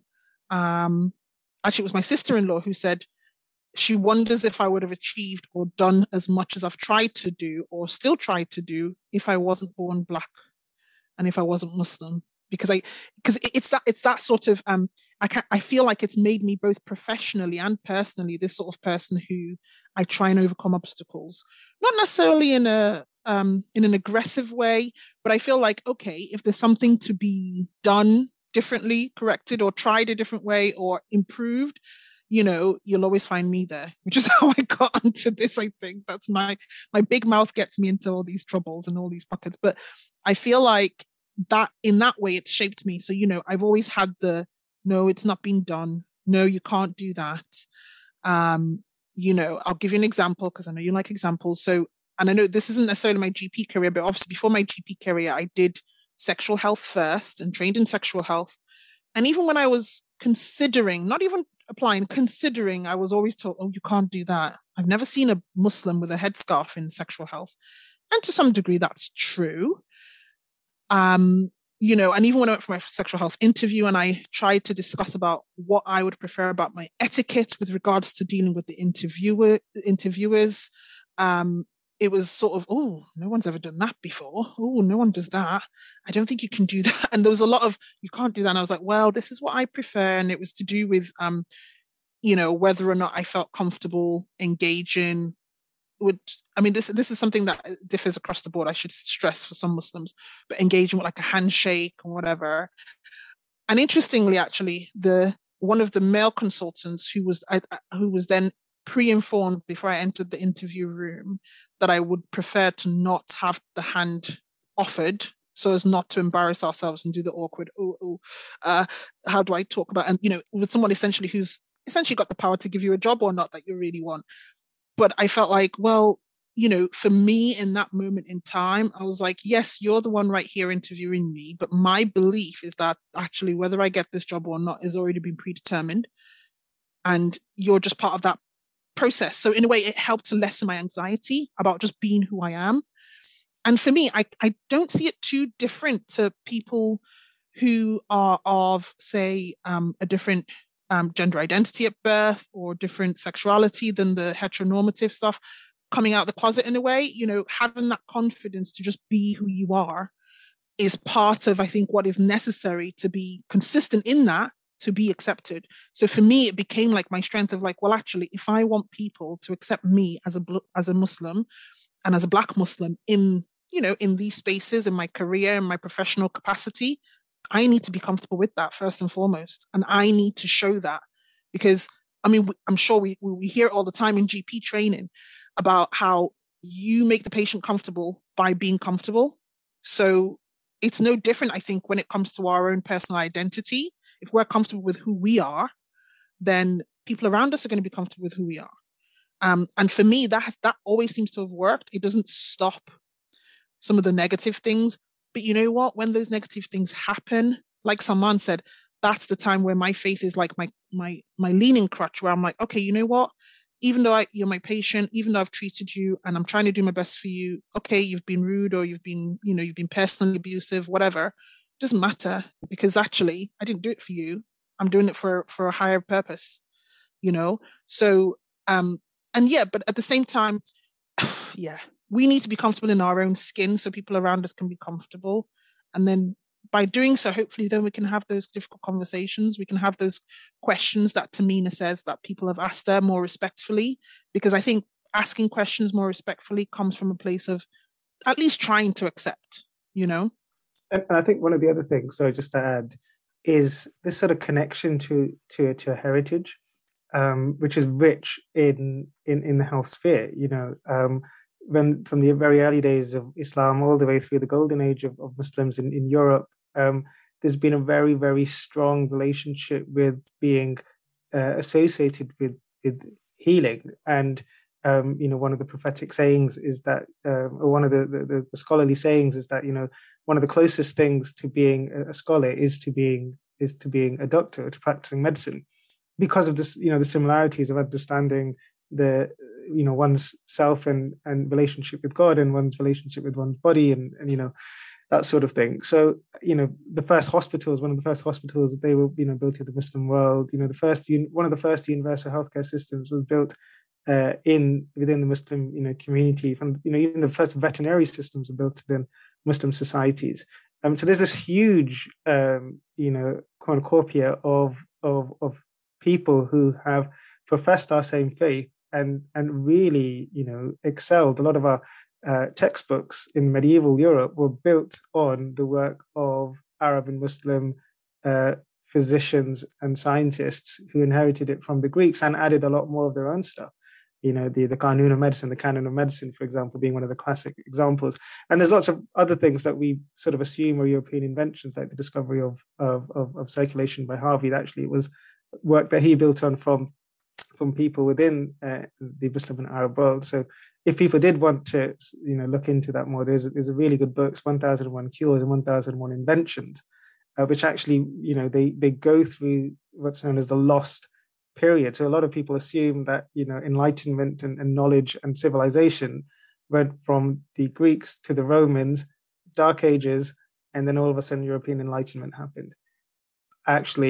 um, actually it was my sister-in-law who said, she wonders if I would have achieved or done as much as I've tried to do or still tried to do if I wasn't born black and if I wasn't Muslim. Because I, because it's that, it's that sort of, um, I can I feel like it's made me both professionally and personally this sort of person who I try and overcome obstacles, not necessarily in a, um, in an aggressive way, but I feel like, okay, if there's something to be done differently, corrected, or tried a different way or improved, you know, you'll always find me there, which is how I got onto this. I think that's my, my big mouth gets me into all these troubles and all these pockets. But I feel like that in that way, it's shaped me. So, you know, I've always had the, no, it's not been done. No, you can't do that. Um, you know, I'll give you an example because I know you like examples. So, and I know this isn't necessarily my G P career, but obviously before my G P career, I did sexual health first and trained in sexual health. And even when I was considering, not even applying, considering, I was always told, oh, you can't do that. I've never seen a Muslim with a headscarf in sexual health. And to some degree, that's true. Um, you know, and even when I went for my sexual health interview and I tried to discuss about what I would prefer about my etiquette with regards to dealing with the interviewer, interviewers, um, it was sort of, oh, no one's ever done that before. Oh, no one does that. I don't think you can do that. And there was a lot of, you can't do that. And I was like, well, this is what I prefer. And it was to do with, um, you know, whether or not I felt comfortable engaging with, I mean, this this is something that differs across the board, I should stress, for some Muslims, but engaging with like a handshake or whatever. And interestingly, actually, the one of the male consultants who was I, who was then pre-informed before I entered the interview room that I would prefer to not have the hand offered, so as not to embarrass ourselves and do the awkward, oh, oh, uh, how do I talk about, and, you know, with someone essentially who's essentially got the power to give you a job or not that you really want. But I felt like, well, you know, for me in that moment in time, I was like, yes, you're the one right here interviewing me, but my belief is that actually whether I get this job or not has already been predetermined. And you're just part of that process. So in a way, it helped to lessen my anxiety about just being who I am. And for me, I, I don't see it too different to people who are of, say, um, a different um, gender identity at birth or different sexuality than the heteronormative stuff, coming out of the closet in a way. You know, having that confidence to just be who you are is part of, I think, what is necessary to be consistent in that, to be accepted. So for me, it became like my strength of like, well, actually, if I want people to accept me as a as a Muslim and as a Black Muslim in, you know, in these spaces, in my career, in my professional capacity, I need to be comfortable with that first and foremost. And I need to show that, because, I mean, I'm sure we, we hear it all the time in G P training about how you make the patient comfortable by being comfortable. So it's no different, I think, when it comes to our own personal identity. If we're comfortable with who we are, then people around us are going to be comfortable with who we are. Um, and for me, that has, that always seems to have worked. It doesn't stop some of the negative things. But you know what? When those negative things happen, like Salman said, that's the time where my faith is like my my my leaning crutch, where I'm like, okay, you know what? Even though I, you're my patient, even though I've treated you and I'm trying to do my best for you, okay, you've been rude or you've been, you know, you've been personally abusive, whatever. It doesn't matter, because actually I didn't do it for you. I'm doing it for for a higher purpose, you know? So, um, and yeah, but at the same time, yeah, we need to be comfortable in our own skin so people around us can be comfortable. And then by doing so, hopefully then we can have those difficult conversations. We can have those questions that Tamina says that people have asked her more respectfully, because I think asking questions more respectfully comes from a place of at least trying to accept, you know? And I think one of the other things, so just to add, is this sort of connection to to, to a heritage, um, which is rich in, in in the health sphere. You know, um, when from the very early days of Islam all the way through the golden age of, of Muslims in, in Europe, um, there's been a very, very strong relationship with being uh, associated with, with healing. And Um, you know, one of the prophetic sayings is that, uh, or one of the, the, the scholarly sayings is that, you know, one of the closest things to being a scholar is to being is to being a doctor, to practicing medicine, because of this, you know, the similarities of understanding the, you know, one's self and and relationship with God and one's relationship with one's body and and you know, that sort of thing. So, you know, the first hospitals, one of the first hospitals, they were, you know, built in the Muslim world. You know, the first one of the first universal healthcare systems was built Uh, in within the Muslim, you know, community. From, you know, even the first veterinary systems were built within Muslim societies. Um, so there's this huge, um, you know, cornucopia of of of people who have professed our same faith and and really, you know, excelled. A lot of our uh, textbooks in medieval Europe were built on the work of Arab and Muslim uh, physicians and scientists who inherited it from the Greeks and added a lot more of their own stuff. You know, the, the Qanun of medicine, the canon of medicine, for example, being one of the classic examples. And there's lots of other things that we sort of assume are European inventions, like the discovery of, of, of, of circulation by Harvey. Actually, it was work that he built on from, from people within uh, the Muslim and Arab world. So if people did want to, you know, look into that more, there's, there's a really good books, one thousand one Cures and one thousand one Inventions, uh, which actually, you know, they, they go through what's known as the lost period. So a lot of people assume that, you know, enlightenment and, and knowledge and civilization went from the Greeks to the Romans, Dark Ages, and then all of a sudden European Enlightenment happened. Actually,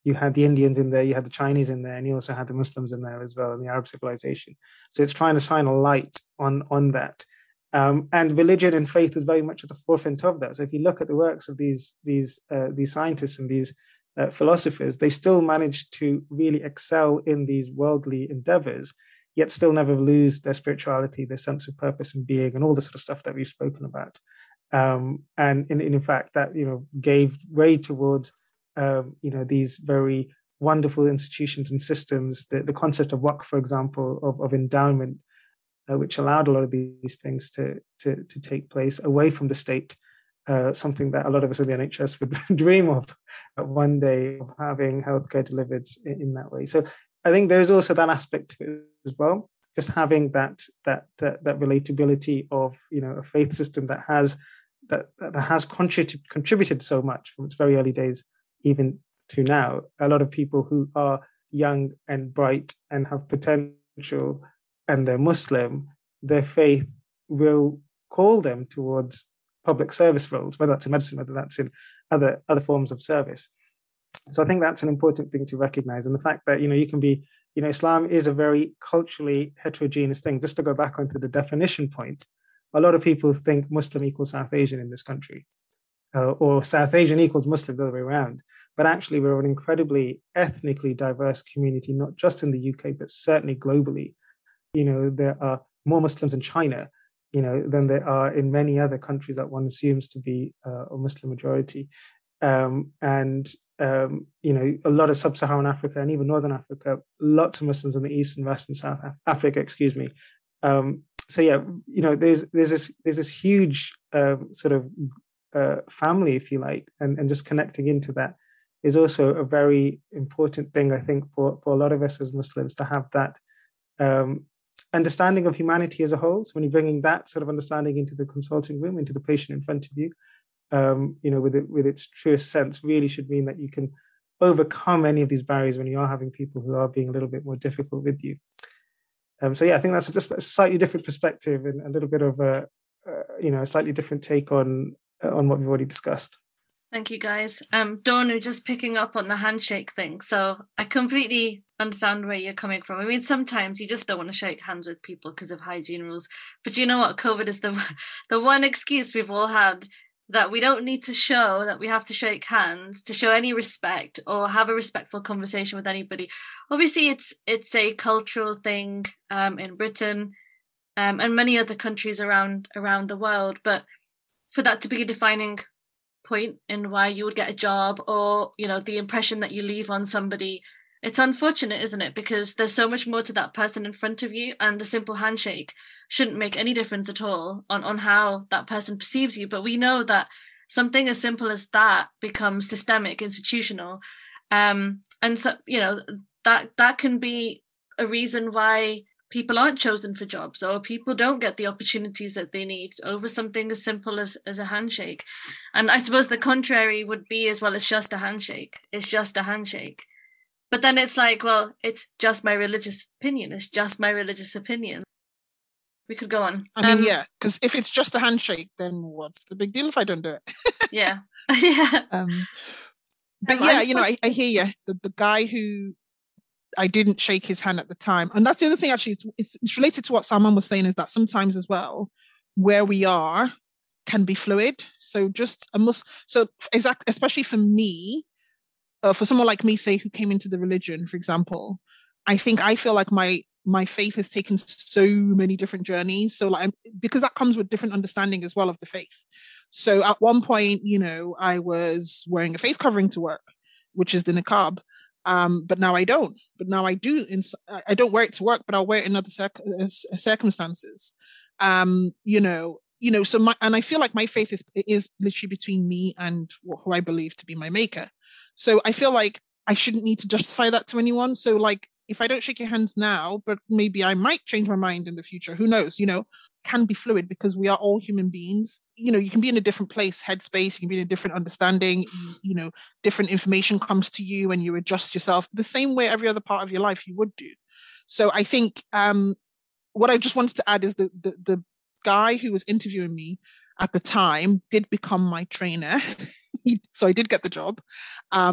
you had the Indians in there, you had the Chinese in there, and you also had the Muslims in there as well, and the Arab civilization. So it's trying to shine a light on, on that. Um, and religion and faith is very much at the forefront of that. So if you look at the works of these, these, uh, these scientists and these uh, philosophers, they still manage to really excel in these worldly endeavors, yet still never lose their spirituality, their sense of purpose and being, and all the sort of stuff that we've spoken about. Um, and in, in fact, that, you know, gave way towards, um, you know, these very wonderful institutions and systems, the, the concept of waqf, for example, of, of endowment, uh, which allowed a lot of these things to, to, to take place away from the state, uh, something that a lot of us in the N H S would dream of one day, of having healthcare delivered in, in that way. So I think there's also that aspect to it as well, just having that that that, that relatability of, you know, a faith system that has that, that has contributed contributed so much from its very early days even to now. A lot of people who are young and bright and have potential and they're Muslim, their faith will call them towards public service roles, whether that's in medicine, whether that's in other other forms of service. So I think that's an important thing to recognize. And the fact that, you know, you can be, you know, Islam is a very culturally heterogeneous thing. Just to go back onto the definition point, a lot of people think Muslim equals South Asian in this country, uh, or South Asian equals Muslim the other way around. But actually, we're an incredibly ethnically diverse community, not just in the U K, but certainly globally. You know, there are more Muslims in China, you know, than there are in many other countries that one assumes to be uh, a Muslim majority. Um, and, um, you know, a lot of sub-Saharan Africa and even Northern Africa, lots of Muslims in the East and West and South Africa, excuse me. Um, so, yeah, you know, there's there's this, there's this huge uh, sort of uh, family, if you like, and, and just connecting into that is also a very important thing, I think, for, for a lot of us as Muslims to have that um, understanding of humanity as a whole. So when you're bringing that sort of understanding into the consulting room, into the patient in front of you, um, you know, with it, with its truest sense, really should mean that you can overcome any of these barriers when you are having people who are being a little bit more difficult with you. Um, so yeah, I think that's just a slightly different perspective and a little bit of a, uh, you know, a slightly different take on uh, on what we've already discussed. Thank you, guys. Um, Dawn, just picking up on the handshake thing. So I completely understand where you're coming from. I mean, sometimes you just don't want to shake hands with people because of hygiene rules. But you know what? COVID is the the one excuse we've all had that we don't need to show that we have to shake hands to show any respect or have a respectful conversation with anybody. Obviously, it's it's a cultural thing um, in Britain um, and many other countries around around the world. But for that to be a defining point in why you would get a job, or, you know, the impression that you leave on somebody, it's unfortunate, isn't it? Because there's so much more to that person in front of you, and a simple handshake shouldn't make any difference at all on, on how that person perceives you. But we know that something as simple as that becomes systemic, institutional. Um, and so, you know, that that can be a reason why people aren't chosen for jobs, or people don't get the opportunities that they need over something as simple as, as a handshake. And I suppose the contrary would be as well. It's just a handshake. It's just a handshake. But then it's like, well, it's just my religious opinion. It's just my religious opinion. We could go on. I mean, um, yeah, because if it's just a handshake, then what's the big deal if I don't do it? yeah. yeah. Um, but Um, yeah, I you know, I, suppose- I hear you. The, the guy who I didn't shake his hand at the time. And that's the other thing, actually, it's, it's, it's related to what Salman was saying, is that sometimes as well, where we are can be fluid. So just a must, so exactly, especially for me, uh, for someone like me, say, who came into the religion, for example, I think I feel like my my faith has taken so many different journeys. So like, because that comes with different understanding as well of the faith. So at one point, you know, I was wearing a face covering to work, which is the niqab. Um, but now I don't. But now I do. In, I don't wear it to work, but I'll wear it in other circ- circumstances. Um, you know, you know. So my, and I feel like my faith is is literally between me and who I believe to be my maker. So I feel like I shouldn't need to justify that to anyone. So like, if I don't shake your hands now, but maybe I might change my mind in the future. Who knows? You know, can be fluid because we are all human beings. You know, you can be in a different place, headspace, you can be in a different understanding, you, you know, different information comes to you and you adjust yourself the same way every other part of your life you would do. So I think um, what I just wanted to add is the, the, the guy who was interviewing me at the time did become my trainer. So I did get the job. Um,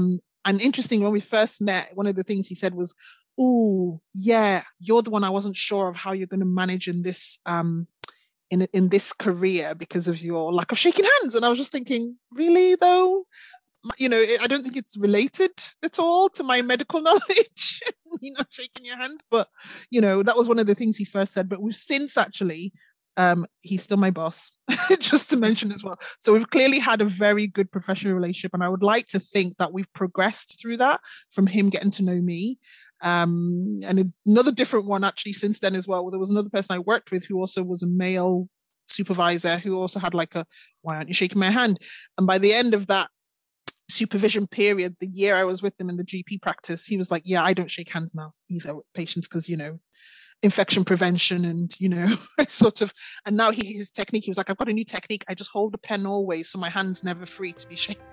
and interesting, when we first met, one of the things he said was, "Oh, yeah, you're the one I wasn't sure of how you're going to manage in this um in in this career because of your lack of shaking hands." And I was just thinking, really though, you know, I don't think it's related at all to my medical knowledge, you know, shaking your hands. But you know, that was one of the things he first said. But we've since actually. Um, he's still my boss, just to mention as well. So we've clearly had a very good professional relationship, and I would like to think that we've progressed through that from him getting to know me. Um, and another different one actually since then as well. There was another person I worked with who also was a male supervisor who also had like a, "Why aren't you shaking my hand?" And by the end of that supervision period, the year I was with him in the G P practice, he was like, "Yeah, I don't shake hands now either with patients because, you know, infection prevention and, you know, sort of." And now he his technique, he was like, "I've got a new technique. I just hold the pen always so my hand's never free to be shaking."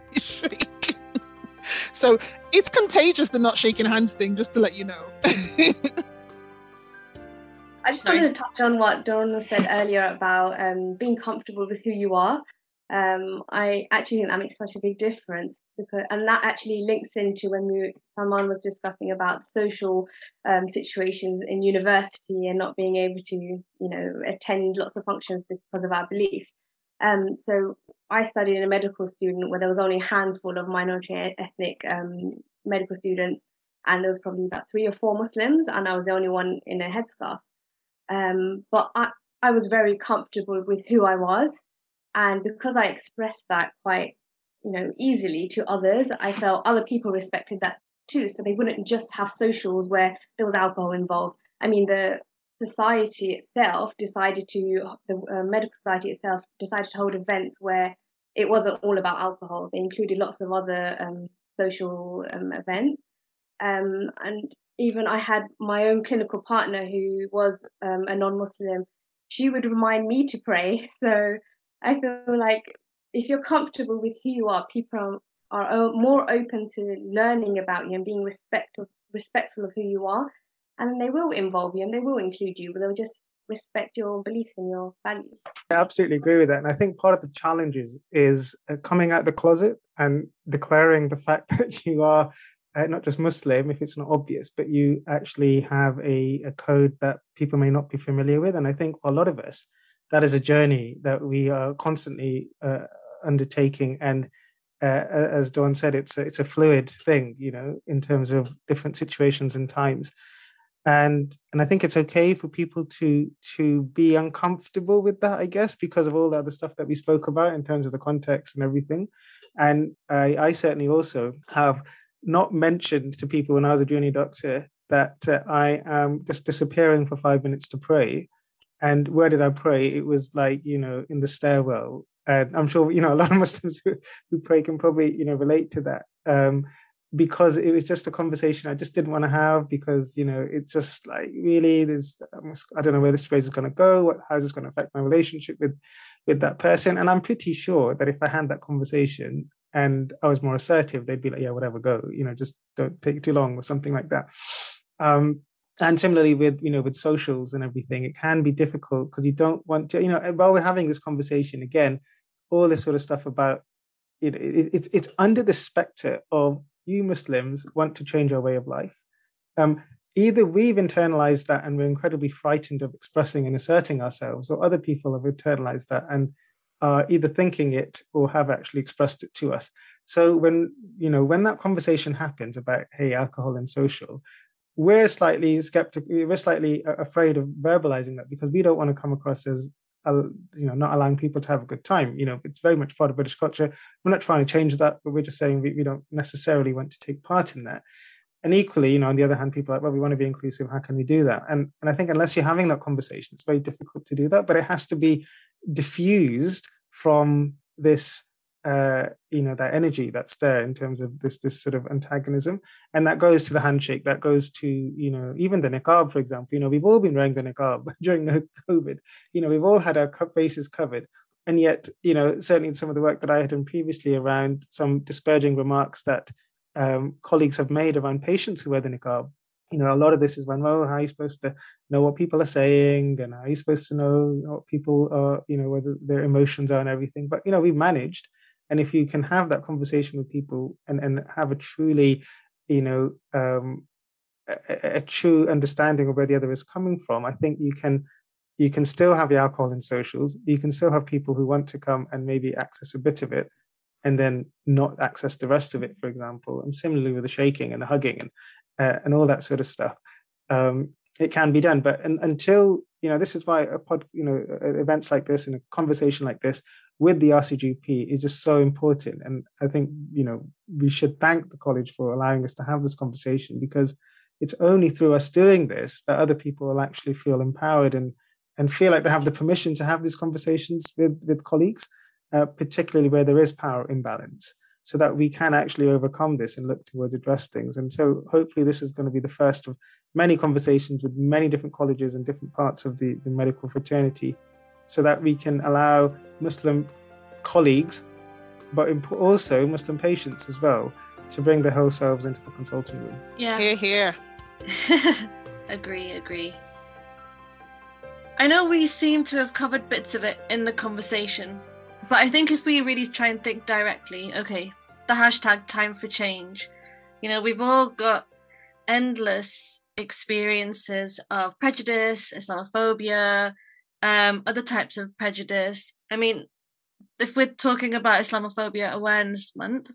So it's contagious, the not shaking hands thing, just to let you know. I just Sorry. wanted to touch on what Dawn said earlier about um, being comfortable with who you are. Um, I actually think that makes such a big difference, because, and that actually links into when we, someone was discussing about social um, situations in university and not being able to, you know, attend lots of functions because of our beliefs. Um, so I studied in a medical student where there was only a handful of minority ethnic um, medical students, and there was probably about three or four Muslims, and I was the only one in a headscarf. Um, but I, I was very comfortable with who I was. And because I expressed that quite, you know, easily to others, I felt other people respected that too. So they wouldn't just have socials where there was alcohol involved. I mean, the society itself decided to, the uh, medical society itself decided to hold events where it wasn't all about alcohol. They included lots of other um, social um, events. Um, and even I had my own clinical partner who was um, a non-Muslim. She would remind me to pray. So I feel like if you're comfortable with who you are, people are, are more open to learning about you and being respectful, respectful of who you are. And they will involve you and they will include you, but they'll just respect your beliefs and your values. I absolutely agree with that. And I think part of the challenge is, is uh, coming out the closet and declaring the fact that you are uh, not just Muslim, if it's not obvious, but you actually have a, a code that people may not be familiar with. And I think for a lot of us, that is a journey that we are constantly uh, undertaking. And uh, as Dawn said, it's a, it's a fluid thing, you know, in terms of different situations and times. And and I think it's okay for people to to be uncomfortable with that, I guess, because of all the other stuff that we spoke about in terms of the context and everything. And I, I certainly also have not mentioned to people when I was a junior doctor that uh, I am just disappearing for five minutes to pray. And where did I pray? It was like, you know, in the stairwell. And I'm sure, you know, a lot of Muslims who, who pray can probably, you know, relate to that. Um, because it was just a conversation I just didn't want to have, because, you know, it's just like, really, there's, I don't know where this phrase is going to go. What, how is this going to affect my relationship with, with that person? And I'm pretty sure that if I had that conversation and I was more assertive, they'd be like, yeah, whatever, go, you know, just don't take too long or something like that. Um, And similarly with, you know, with socials and everything, it can be difficult because you don't want to, you know, while we're having this conversation, again, all this sort of stuff about, you know, it, it's it's under the specter of you Muslims want to change our way of life. Um, either we've internalized that and we're incredibly frightened of expressing and asserting ourselves, or other people have internalized that and are either thinking it or have actually expressed it to us. So when, you know, when that conversation happens about, hey, alcohol and social, we're slightly skeptical, we're slightly afraid of verbalizing that because we don't want to come across as, uh, you know, not allowing people to have a good time. You know, it's very much part of British culture. We're not trying to change that, but we're just saying we, we don't necessarily want to take part in that. And equally, you know, on the other hand, people are like, well, we want to be inclusive. How can we do that? And, and I think unless you're having that conversation, it's very difficult to do that, but it has to be diffused from this, uh, you know, that energy that's there in terms of this, this sort of antagonism. And that goes to the handshake, that goes to, you know, even the niqab, for example. You know, we've all been wearing the niqab during the COVID. You know, we've all had our faces covered. And yet, you know, certainly in some of the work that I had done previously around some disparaging remarks that um, colleagues have made around patients who wear the niqab, you know, a lot of this is when, well, how are you supposed to know what people are saying, and how are you supposed to know what people are, you know, whether their emotions are and everything. But, you know, we've managed. And if you can have that conversation with people and, and have a truly, you know, um, a, a true understanding of where the other is coming from, I think you can you can still have the alcohol in socials. You can still have people who want to come and maybe access a bit of it and then not access the rest of it, for example. And similarly with the shaking and the hugging and uh, and all that sort of stuff. Um, it can be done. But un, until, you know, this is why a pod, you know, events like this and a conversation like this with the R C G P is just so important. And I think, you know, we should thank the college for allowing us to have this conversation, because it's only through us doing this that other people will actually feel empowered and and feel like they have the permission to have these conversations with, with colleagues, uh, particularly where there is power imbalance, so that we can actually overcome this and look towards address things. And so hopefully this is going to be the first of many conversations with many different colleges and different parts of the, the medical fraternity, so that we can allow Muslim colleagues, but also Muslim patients as well, to bring their whole selves into the consulting room. Yeah. Hear, hear. Agree, agree. I know we seem to have covered bits of it in the conversation, but I think if we really try and think directly, okay, the hashtag time for change, you know, we've all got endless experiences of prejudice, Islamophobia, um, other types of prejudice. I mean, if we're talking about Islamophobia Awareness Month,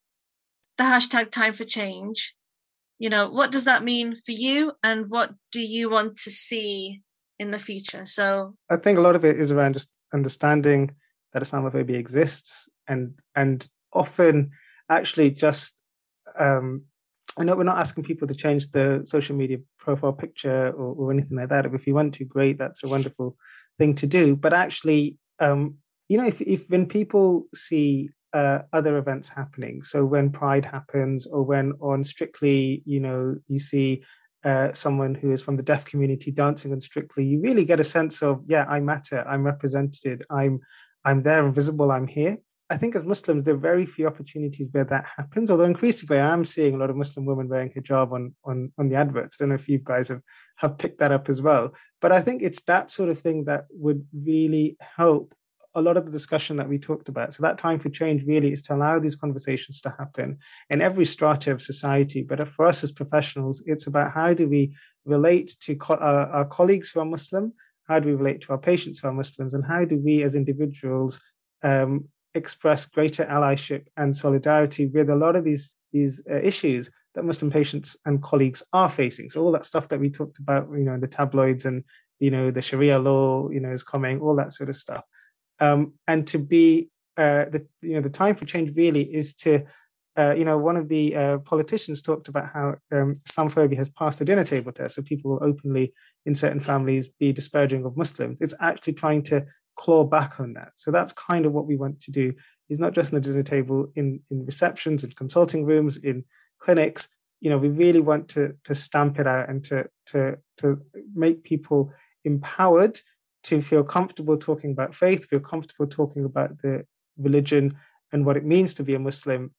the hashtag time for change, you know, what does that mean for you, and what do you want to see in the future? So I think a lot of it is around just understanding that Islamophobia exists, and and often actually just um I know we're not asking people to change the social media profile picture or, or anything like that. If you want to, great, that's a wonderful thing to do. But actually, um, you know, if if when people see uh, other events happening, so when Pride happens, or when on Strictly, you know, you see uh, someone who is from the deaf community dancing on Strictly, you really get a sense of, yeah, I matter, I'm represented, I'm I'm there, I'm visible, I'm here. I think as Muslims, there are very few opportunities where that happens, although increasingly I am seeing a lot of Muslim women wearing hijab on, on, on the adverts. I don't know if you guys have, have picked that up as well. But I think it's that sort of thing that would really help a lot of the discussion that we talked about. So that time for change really is to allow these conversations to happen in every strata of society. But for us as professionals, it's about how do we relate to co- our, our colleagues who are Muslim, how do we relate to our patients who are Muslims, and how do we as individuals um, express greater allyship and solidarity with a lot of these these uh, issues that Muslim patients and colleagues are facing. So all that stuff that we talked about, you know, in the tabloids, and you know, the Sharia law, you know, is coming, all that sort of stuff. Um, and to be uh, the you know the time for change really is to uh, you know one of the uh, politicians talked about how um, Islamophobia has passed the dinner table test. So people will openly in certain families be disparaging of Muslims. It's actually trying to claw back on that. So that's kind of what we want to do, is not just in the dinner table, in, in receptions, in consulting rooms, in clinics. You know, we really want to to stamp it out and to to to make people empowered to feel comfortable talking about faith, feel comfortable talking about the religion and what it means to be a Muslim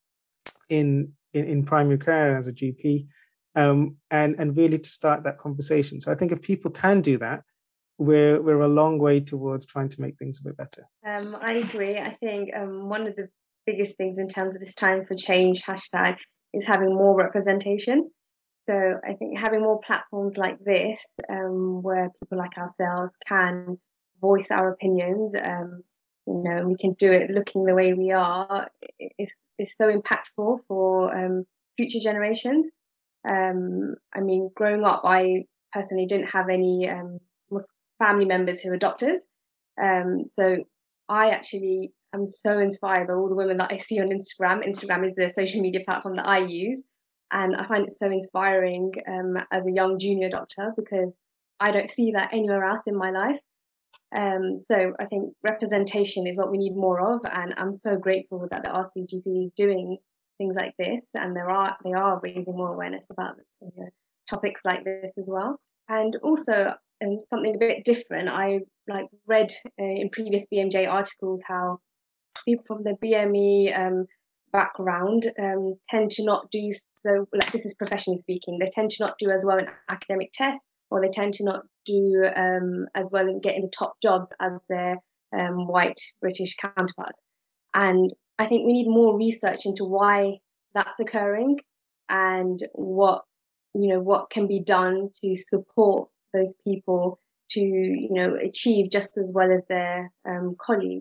in in, in primary care as a G P, um, and and really to start that conversation. So I think if people can do that, we're we're a long way towards trying to make things a bit better. Um, I agree. I think um, one of the biggest things in terms of this time for change hashtag is having more representation. So I think having more platforms like this, um, where people like ourselves can voice our opinions, um, you know, we can do it looking the way we are, is is so impactful for um, future generations. Um, I mean, growing up, I personally didn't have any um, family members who are doctors. Um, so I actually am so inspired by all the women that I see on Instagram. Instagram is the social media platform that I use. And I find it so inspiring um, as a young junior doctor, because I don't see that anywhere else in my life. Um, so I think representation is what we need more of. And I'm so grateful that the R C G P is doing things like this. And there are they are raising more awareness about you know, topics like this as well. And also um, something a bit different. I like read uh, in previous B M J articles how people from the B M E um, background um, tend to not do so, like this is professionally speaking, they tend to not do as well in academic tests, or they tend to not do um, as well in getting the top jobs as their um, white British counterparts. And I think we need more research into why that's occurring and what, you know, what can be done to support those people to, you know, achieve just as well as their um, colleagues.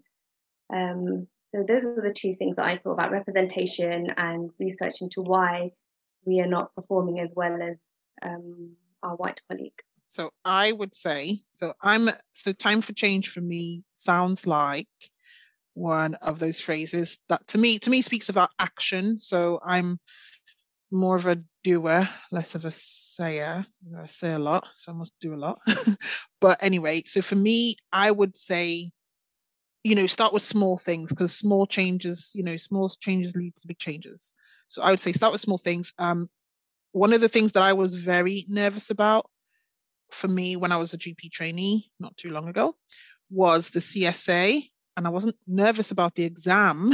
Um, so those are the two things that I thought about: representation and research into why we are not performing as well as um, our white colleague. So I would say, so I'm, so time for change for me sounds like one of those phrases that to me, to me speaks about action. So I'm more of a doer, less of a sayer. I say a lot, so I must do a lot. But anyway, so for me, I would say, you know, start with small things, because small changes, you know, small changes lead to big changes. So I would say start with small things. Um, one of the things that I was very nervous about for me when I was a G P trainee not too long ago was the C S A. And I wasn't nervous about the exam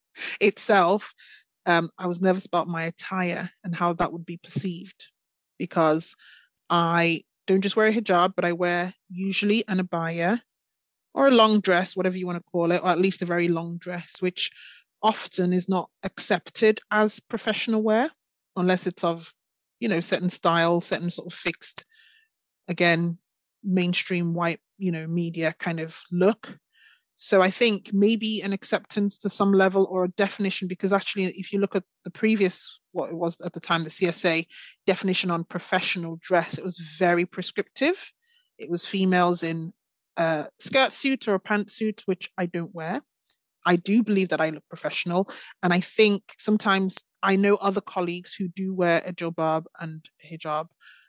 itself. Um, I was nervous about my attire and how that would be perceived, because I don't just wear a hijab, but I wear usually an abaya or a long dress, whatever you want to call it, or at least a very long dress, which often is not accepted as professional wear unless it's of, you know, certain style, certain sort of fixed, again, mainstream white, you know, media kind of look. So I think maybe an acceptance to some level, or a definition, because actually if you look at the previous, what it was at the time, the C S A definition on professional dress, it was very prescriptive. It was females in a skirt suit or a pantsuit, which I don't wear. I do believe that I look professional. And I think sometimes I know other colleagues who do wear a jilbab and hijab,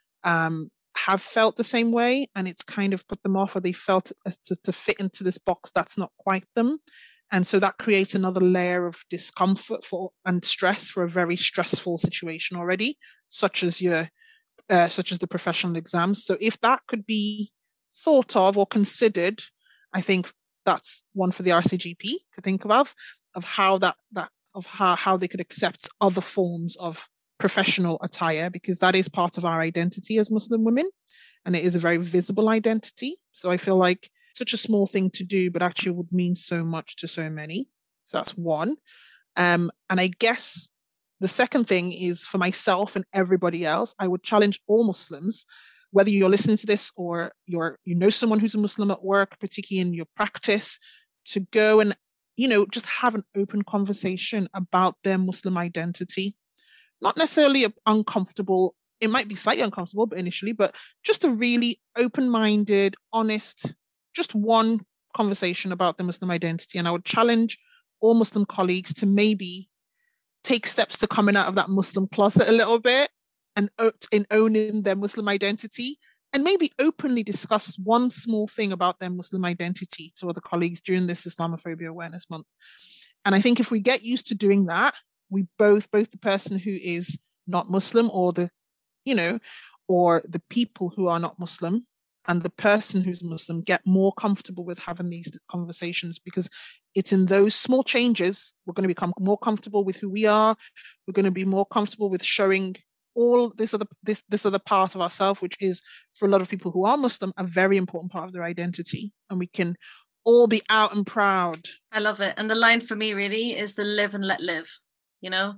um, have felt the same way, and it's kind of put them off, or they felt as to, to fit into this box that's not quite them. And so that creates another layer of discomfort for and stress for a very stressful situation already, such as your uh, such as the professional exams. So if that could be thought of or considered, I think that's one for the R C G P to think of, of how that that of how, how they could accept other forms of professional attire, because that is part of our identity as Muslim women, and it is a very visible identity. So I feel like such a small thing to do, but actually would mean so much to so many. So that's one. Um, and I guess the second thing is, for myself and everybody else, I would challenge all Muslims, whether you're listening to this or you're you know someone who's a Muslim at work, particularly in your practice, to go and, you know, just have an open conversation about their Muslim identity. Not necessarily uncomfortable. It might be slightly uncomfortable, but initially, but just a really open-minded, honest, just one conversation about the Muslim identity. And I would challenge all Muslim colleagues to maybe take steps to coming out of that Muslim closet a little bit, and in owning their Muslim identity, and maybe openly discuss one small thing about their Muslim identity to other colleagues during this Islamophobia Awareness Month. And I think if we get used to doing that, we both, both the person who is not Muslim, or the, you know, or the people who are not Muslim, and the person who's Muslim, get more comfortable with having these conversations, because it's in those small changes we're going to become more comfortable with who we are. We're going to be more comfortable with showing all this other this this other part of ourselves, which is, for a lot of people who are Muslim, a very important part of their identity, and we can all be out and proud. I love it. And the line for me really is the live and let live. You know,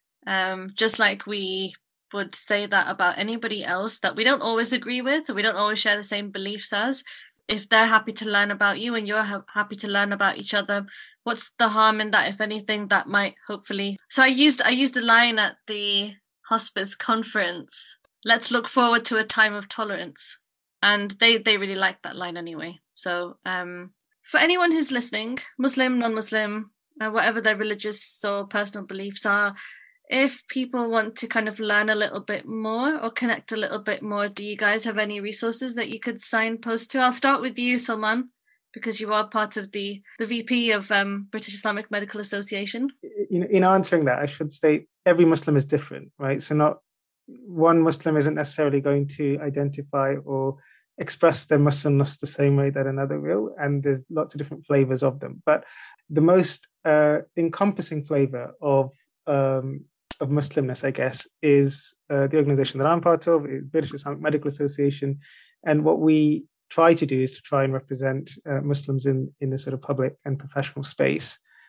um, just like we would say that about anybody else that we don't always agree with, or we don't always share the same beliefs as, if they're happy to learn about you and you're ha- happy to learn about each other, what's the harm in that? If anything, that might hopefully. So I used I used a line at the hospice conference. Let's look forward to a time of tolerance, and they they really liked that line anyway. So um, for anyone who's listening, Muslim, non-Muslim, Uh, whatever their religious or personal beliefs are, if people want to kind of learn a little bit more or connect a little bit more, do you guys have any resources that you could signpost to? I'll start with you, Salman, because you are part of the, the V P of um, British Islamic Medical Association. In, in answering that, I should state every Muslim is different, right? So not one Muslim isn't necessarily going to identify or express their Muslimness the same way that another will, and there's lots of different flavors of them. But the most uh, encompassing flavor of um, of Muslimness, I guess, is uh, the organization that I'm part of, British Islamic Medical Association, and what we try to do is to try and represent uh, Muslims in in the sort of public and professional space.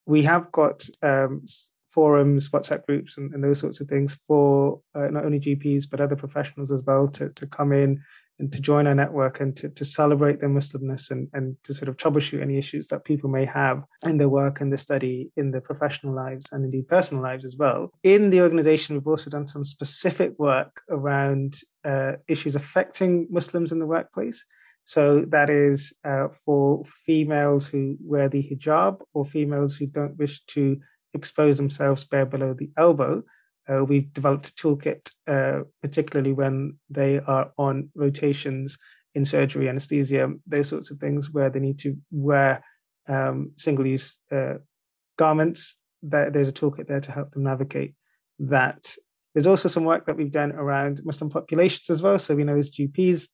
we have got um, forums, WhatsApp groups, and, and those sorts of things for uh, not only G Ps but other professionals as well to, to come in and to join our network and to, to celebrate their Muslimness and, and to sort of troubleshoot any issues that people may have in their work and their study, in their professional lives and indeed personal lives as well. In the organization, we've also done some specific work around uh, issues affecting Muslims in the workplace. So that is uh, for females who wear the hijab or females who don't wish to expose themselves bare below the elbow. Uh, we've developed a toolkit, uh, particularly when they are on rotations in surgery, anesthesia, those sorts of things where they need to wear um, single-use uh, garments. That, there's a toolkit there to help them navigate that. There's also some work that we've done around Muslim populations as well. So we know as G Ps,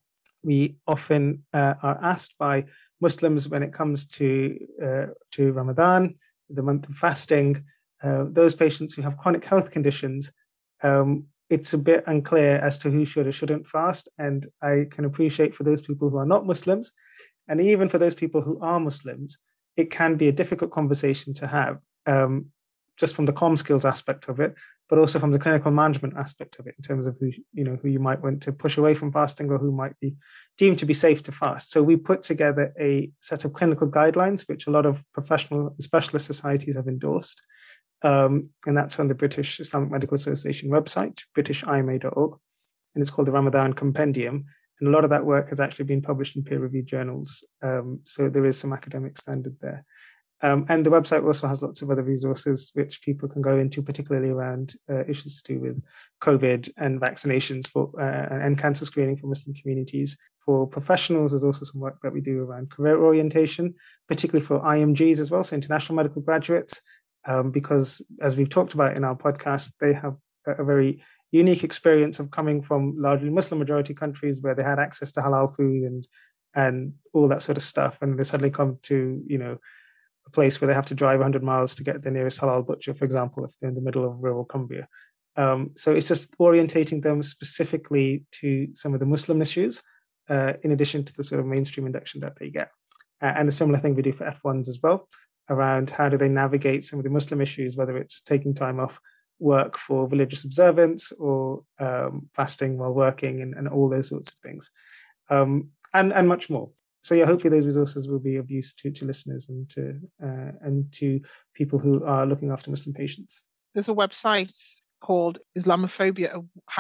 we often uh, are asked by Muslims when it comes to uh, to Ramadan, the month of fasting, uh, those patients who have chronic health conditions, um, it's a bit unclear as to who should or shouldn't fast. And I can appreciate for those people who are not Muslims, and even for those people who are Muslims, it can be a difficult conversation to have, um, just from the comm skills aspect of it, but also from the clinical management aspect of it in terms of who, you know, who you might want to push away from fasting or who might be deemed to be safe to fast. So we put together a set of clinical guidelines, which a lot of professional and specialist societies have endorsed. Um, and that's on the British Islamic Medical Association website, british I M A dot org. And it's called the Ramadan Compendium. And a lot of that work has actually been published in peer-reviewed journals. Um, so there is some academic standard there. Um, and the website also has lots of other resources which people can go into, particularly around uh, issues to do with COVID and vaccinations for uh, and cancer screening for Muslim communities. For professionals, there's also some work that we do around career orientation, particularly for I M Gs as well, so international medical graduates, um, because as we've talked about in our podcast, they have a, a very unique experience of coming from largely Muslim majority countries where they had access to halal food and and all that sort of stuff, and they suddenly come to, you know, a place where they have to drive one hundred miles to get their nearest halal butcher, for example, if they're in the middle of rural Cumbria. Um, so it's just orientating them specifically to some of the Muslim issues, uh, in addition to the sort of mainstream induction that they get. Uh, and a similar thing we do for F ones as well, around how do they navigate some of the Muslim issues, whether it's taking time off work for religious observance or um, fasting while working and, and all those sorts of things, um, and, and much more. So yeah, hopefully those resources will be of use to, to listeners and to uh, and to people who are looking after Muslim patients. There's a website called Islamophobia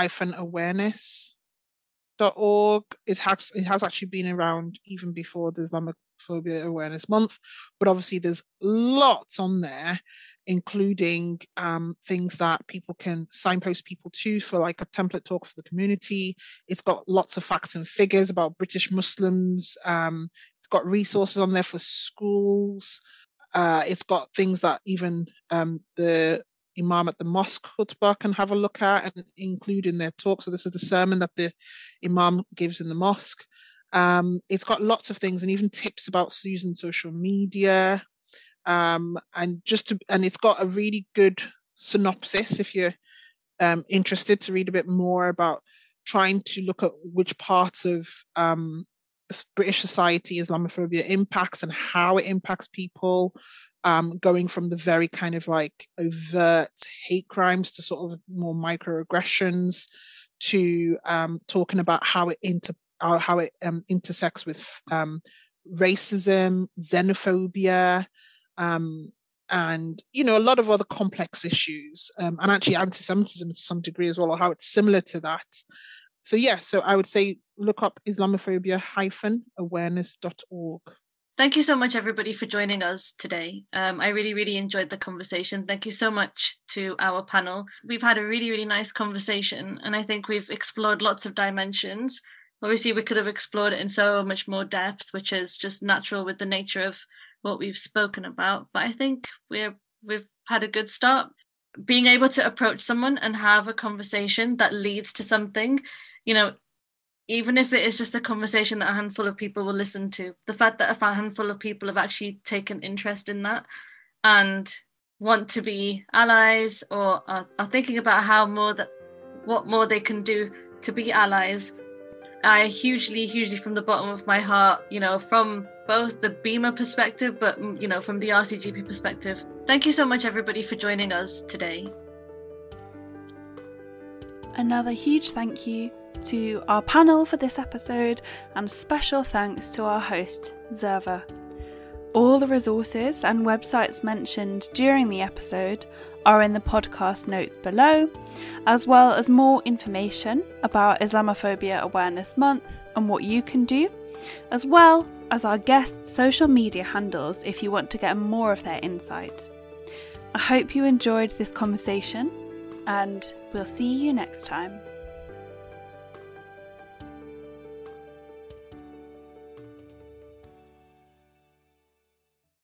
awareness dot org. It has it has actually been around even before the Islamophobia Awareness Month, but obviously there's lots on there, including um, things that people can signpost people to for like a template talk for the community. It's got lots of facts and figures about British Muslims. Um, it's got resources on there for schools. Uh, it's got things that even um, the Imam at the mosque khutbah can have a look at and include in their talk. So this is the sermon that the Imam gives in the mosque. Um, it's got lots of things and even tips about using social media. Um, and just to, and it's got a really good synopsis if you're um, interested to read a bit more about trying to look at which parts of um, British society Islamophobia impacts and how it impacts people, um, going from the very kind of like overt hate crimes to sort of more microaggressions to um, talking about how it inter uh, how it um, intersects with um, racism, xenophobia, Um, and, you know, a lot of other complex issues, um, and actually anti-Semitism to some degree as well, or how it's similar to that. So, yeah, so I would say look up Islamophobia awareness dot org. Thank you so much, everybody, for joining us today. Um, I really, really enjoyed the conversation. Thank you so much to our panel. We've had a really, really nice conversation, and I think we've explored lots of dimensions. Obviously, we could have explored it in so much more depth, which is just natural with the nature of what we've spoken about. But I think we're we've had a good start. Being able to approach someone and have a conversation that leads to something, you know, even if it is just a conversation that a handful of people will listen to, the fact that a handful of people have actually taken interest in that and want to be allies or are, are thinking about how more that what more they can do to be allies I hugely, hugely from the bottom of my heart, you know, from both the BEMA perspective, but, you know, from the R C G P perspective, thank you so much, everybody, for joining us today. Another huge thank you to our panel for this episode, and special thanks to our host, Zerva. All the resources and websites mentioned during the episode are in the podcast notes below, as well as more information about Islamophobia Awareness Month and what you can do, as well as our guests' social media handles if you want to get more of their insight. I hope you enjoyed this conversation, and we'll see you next time.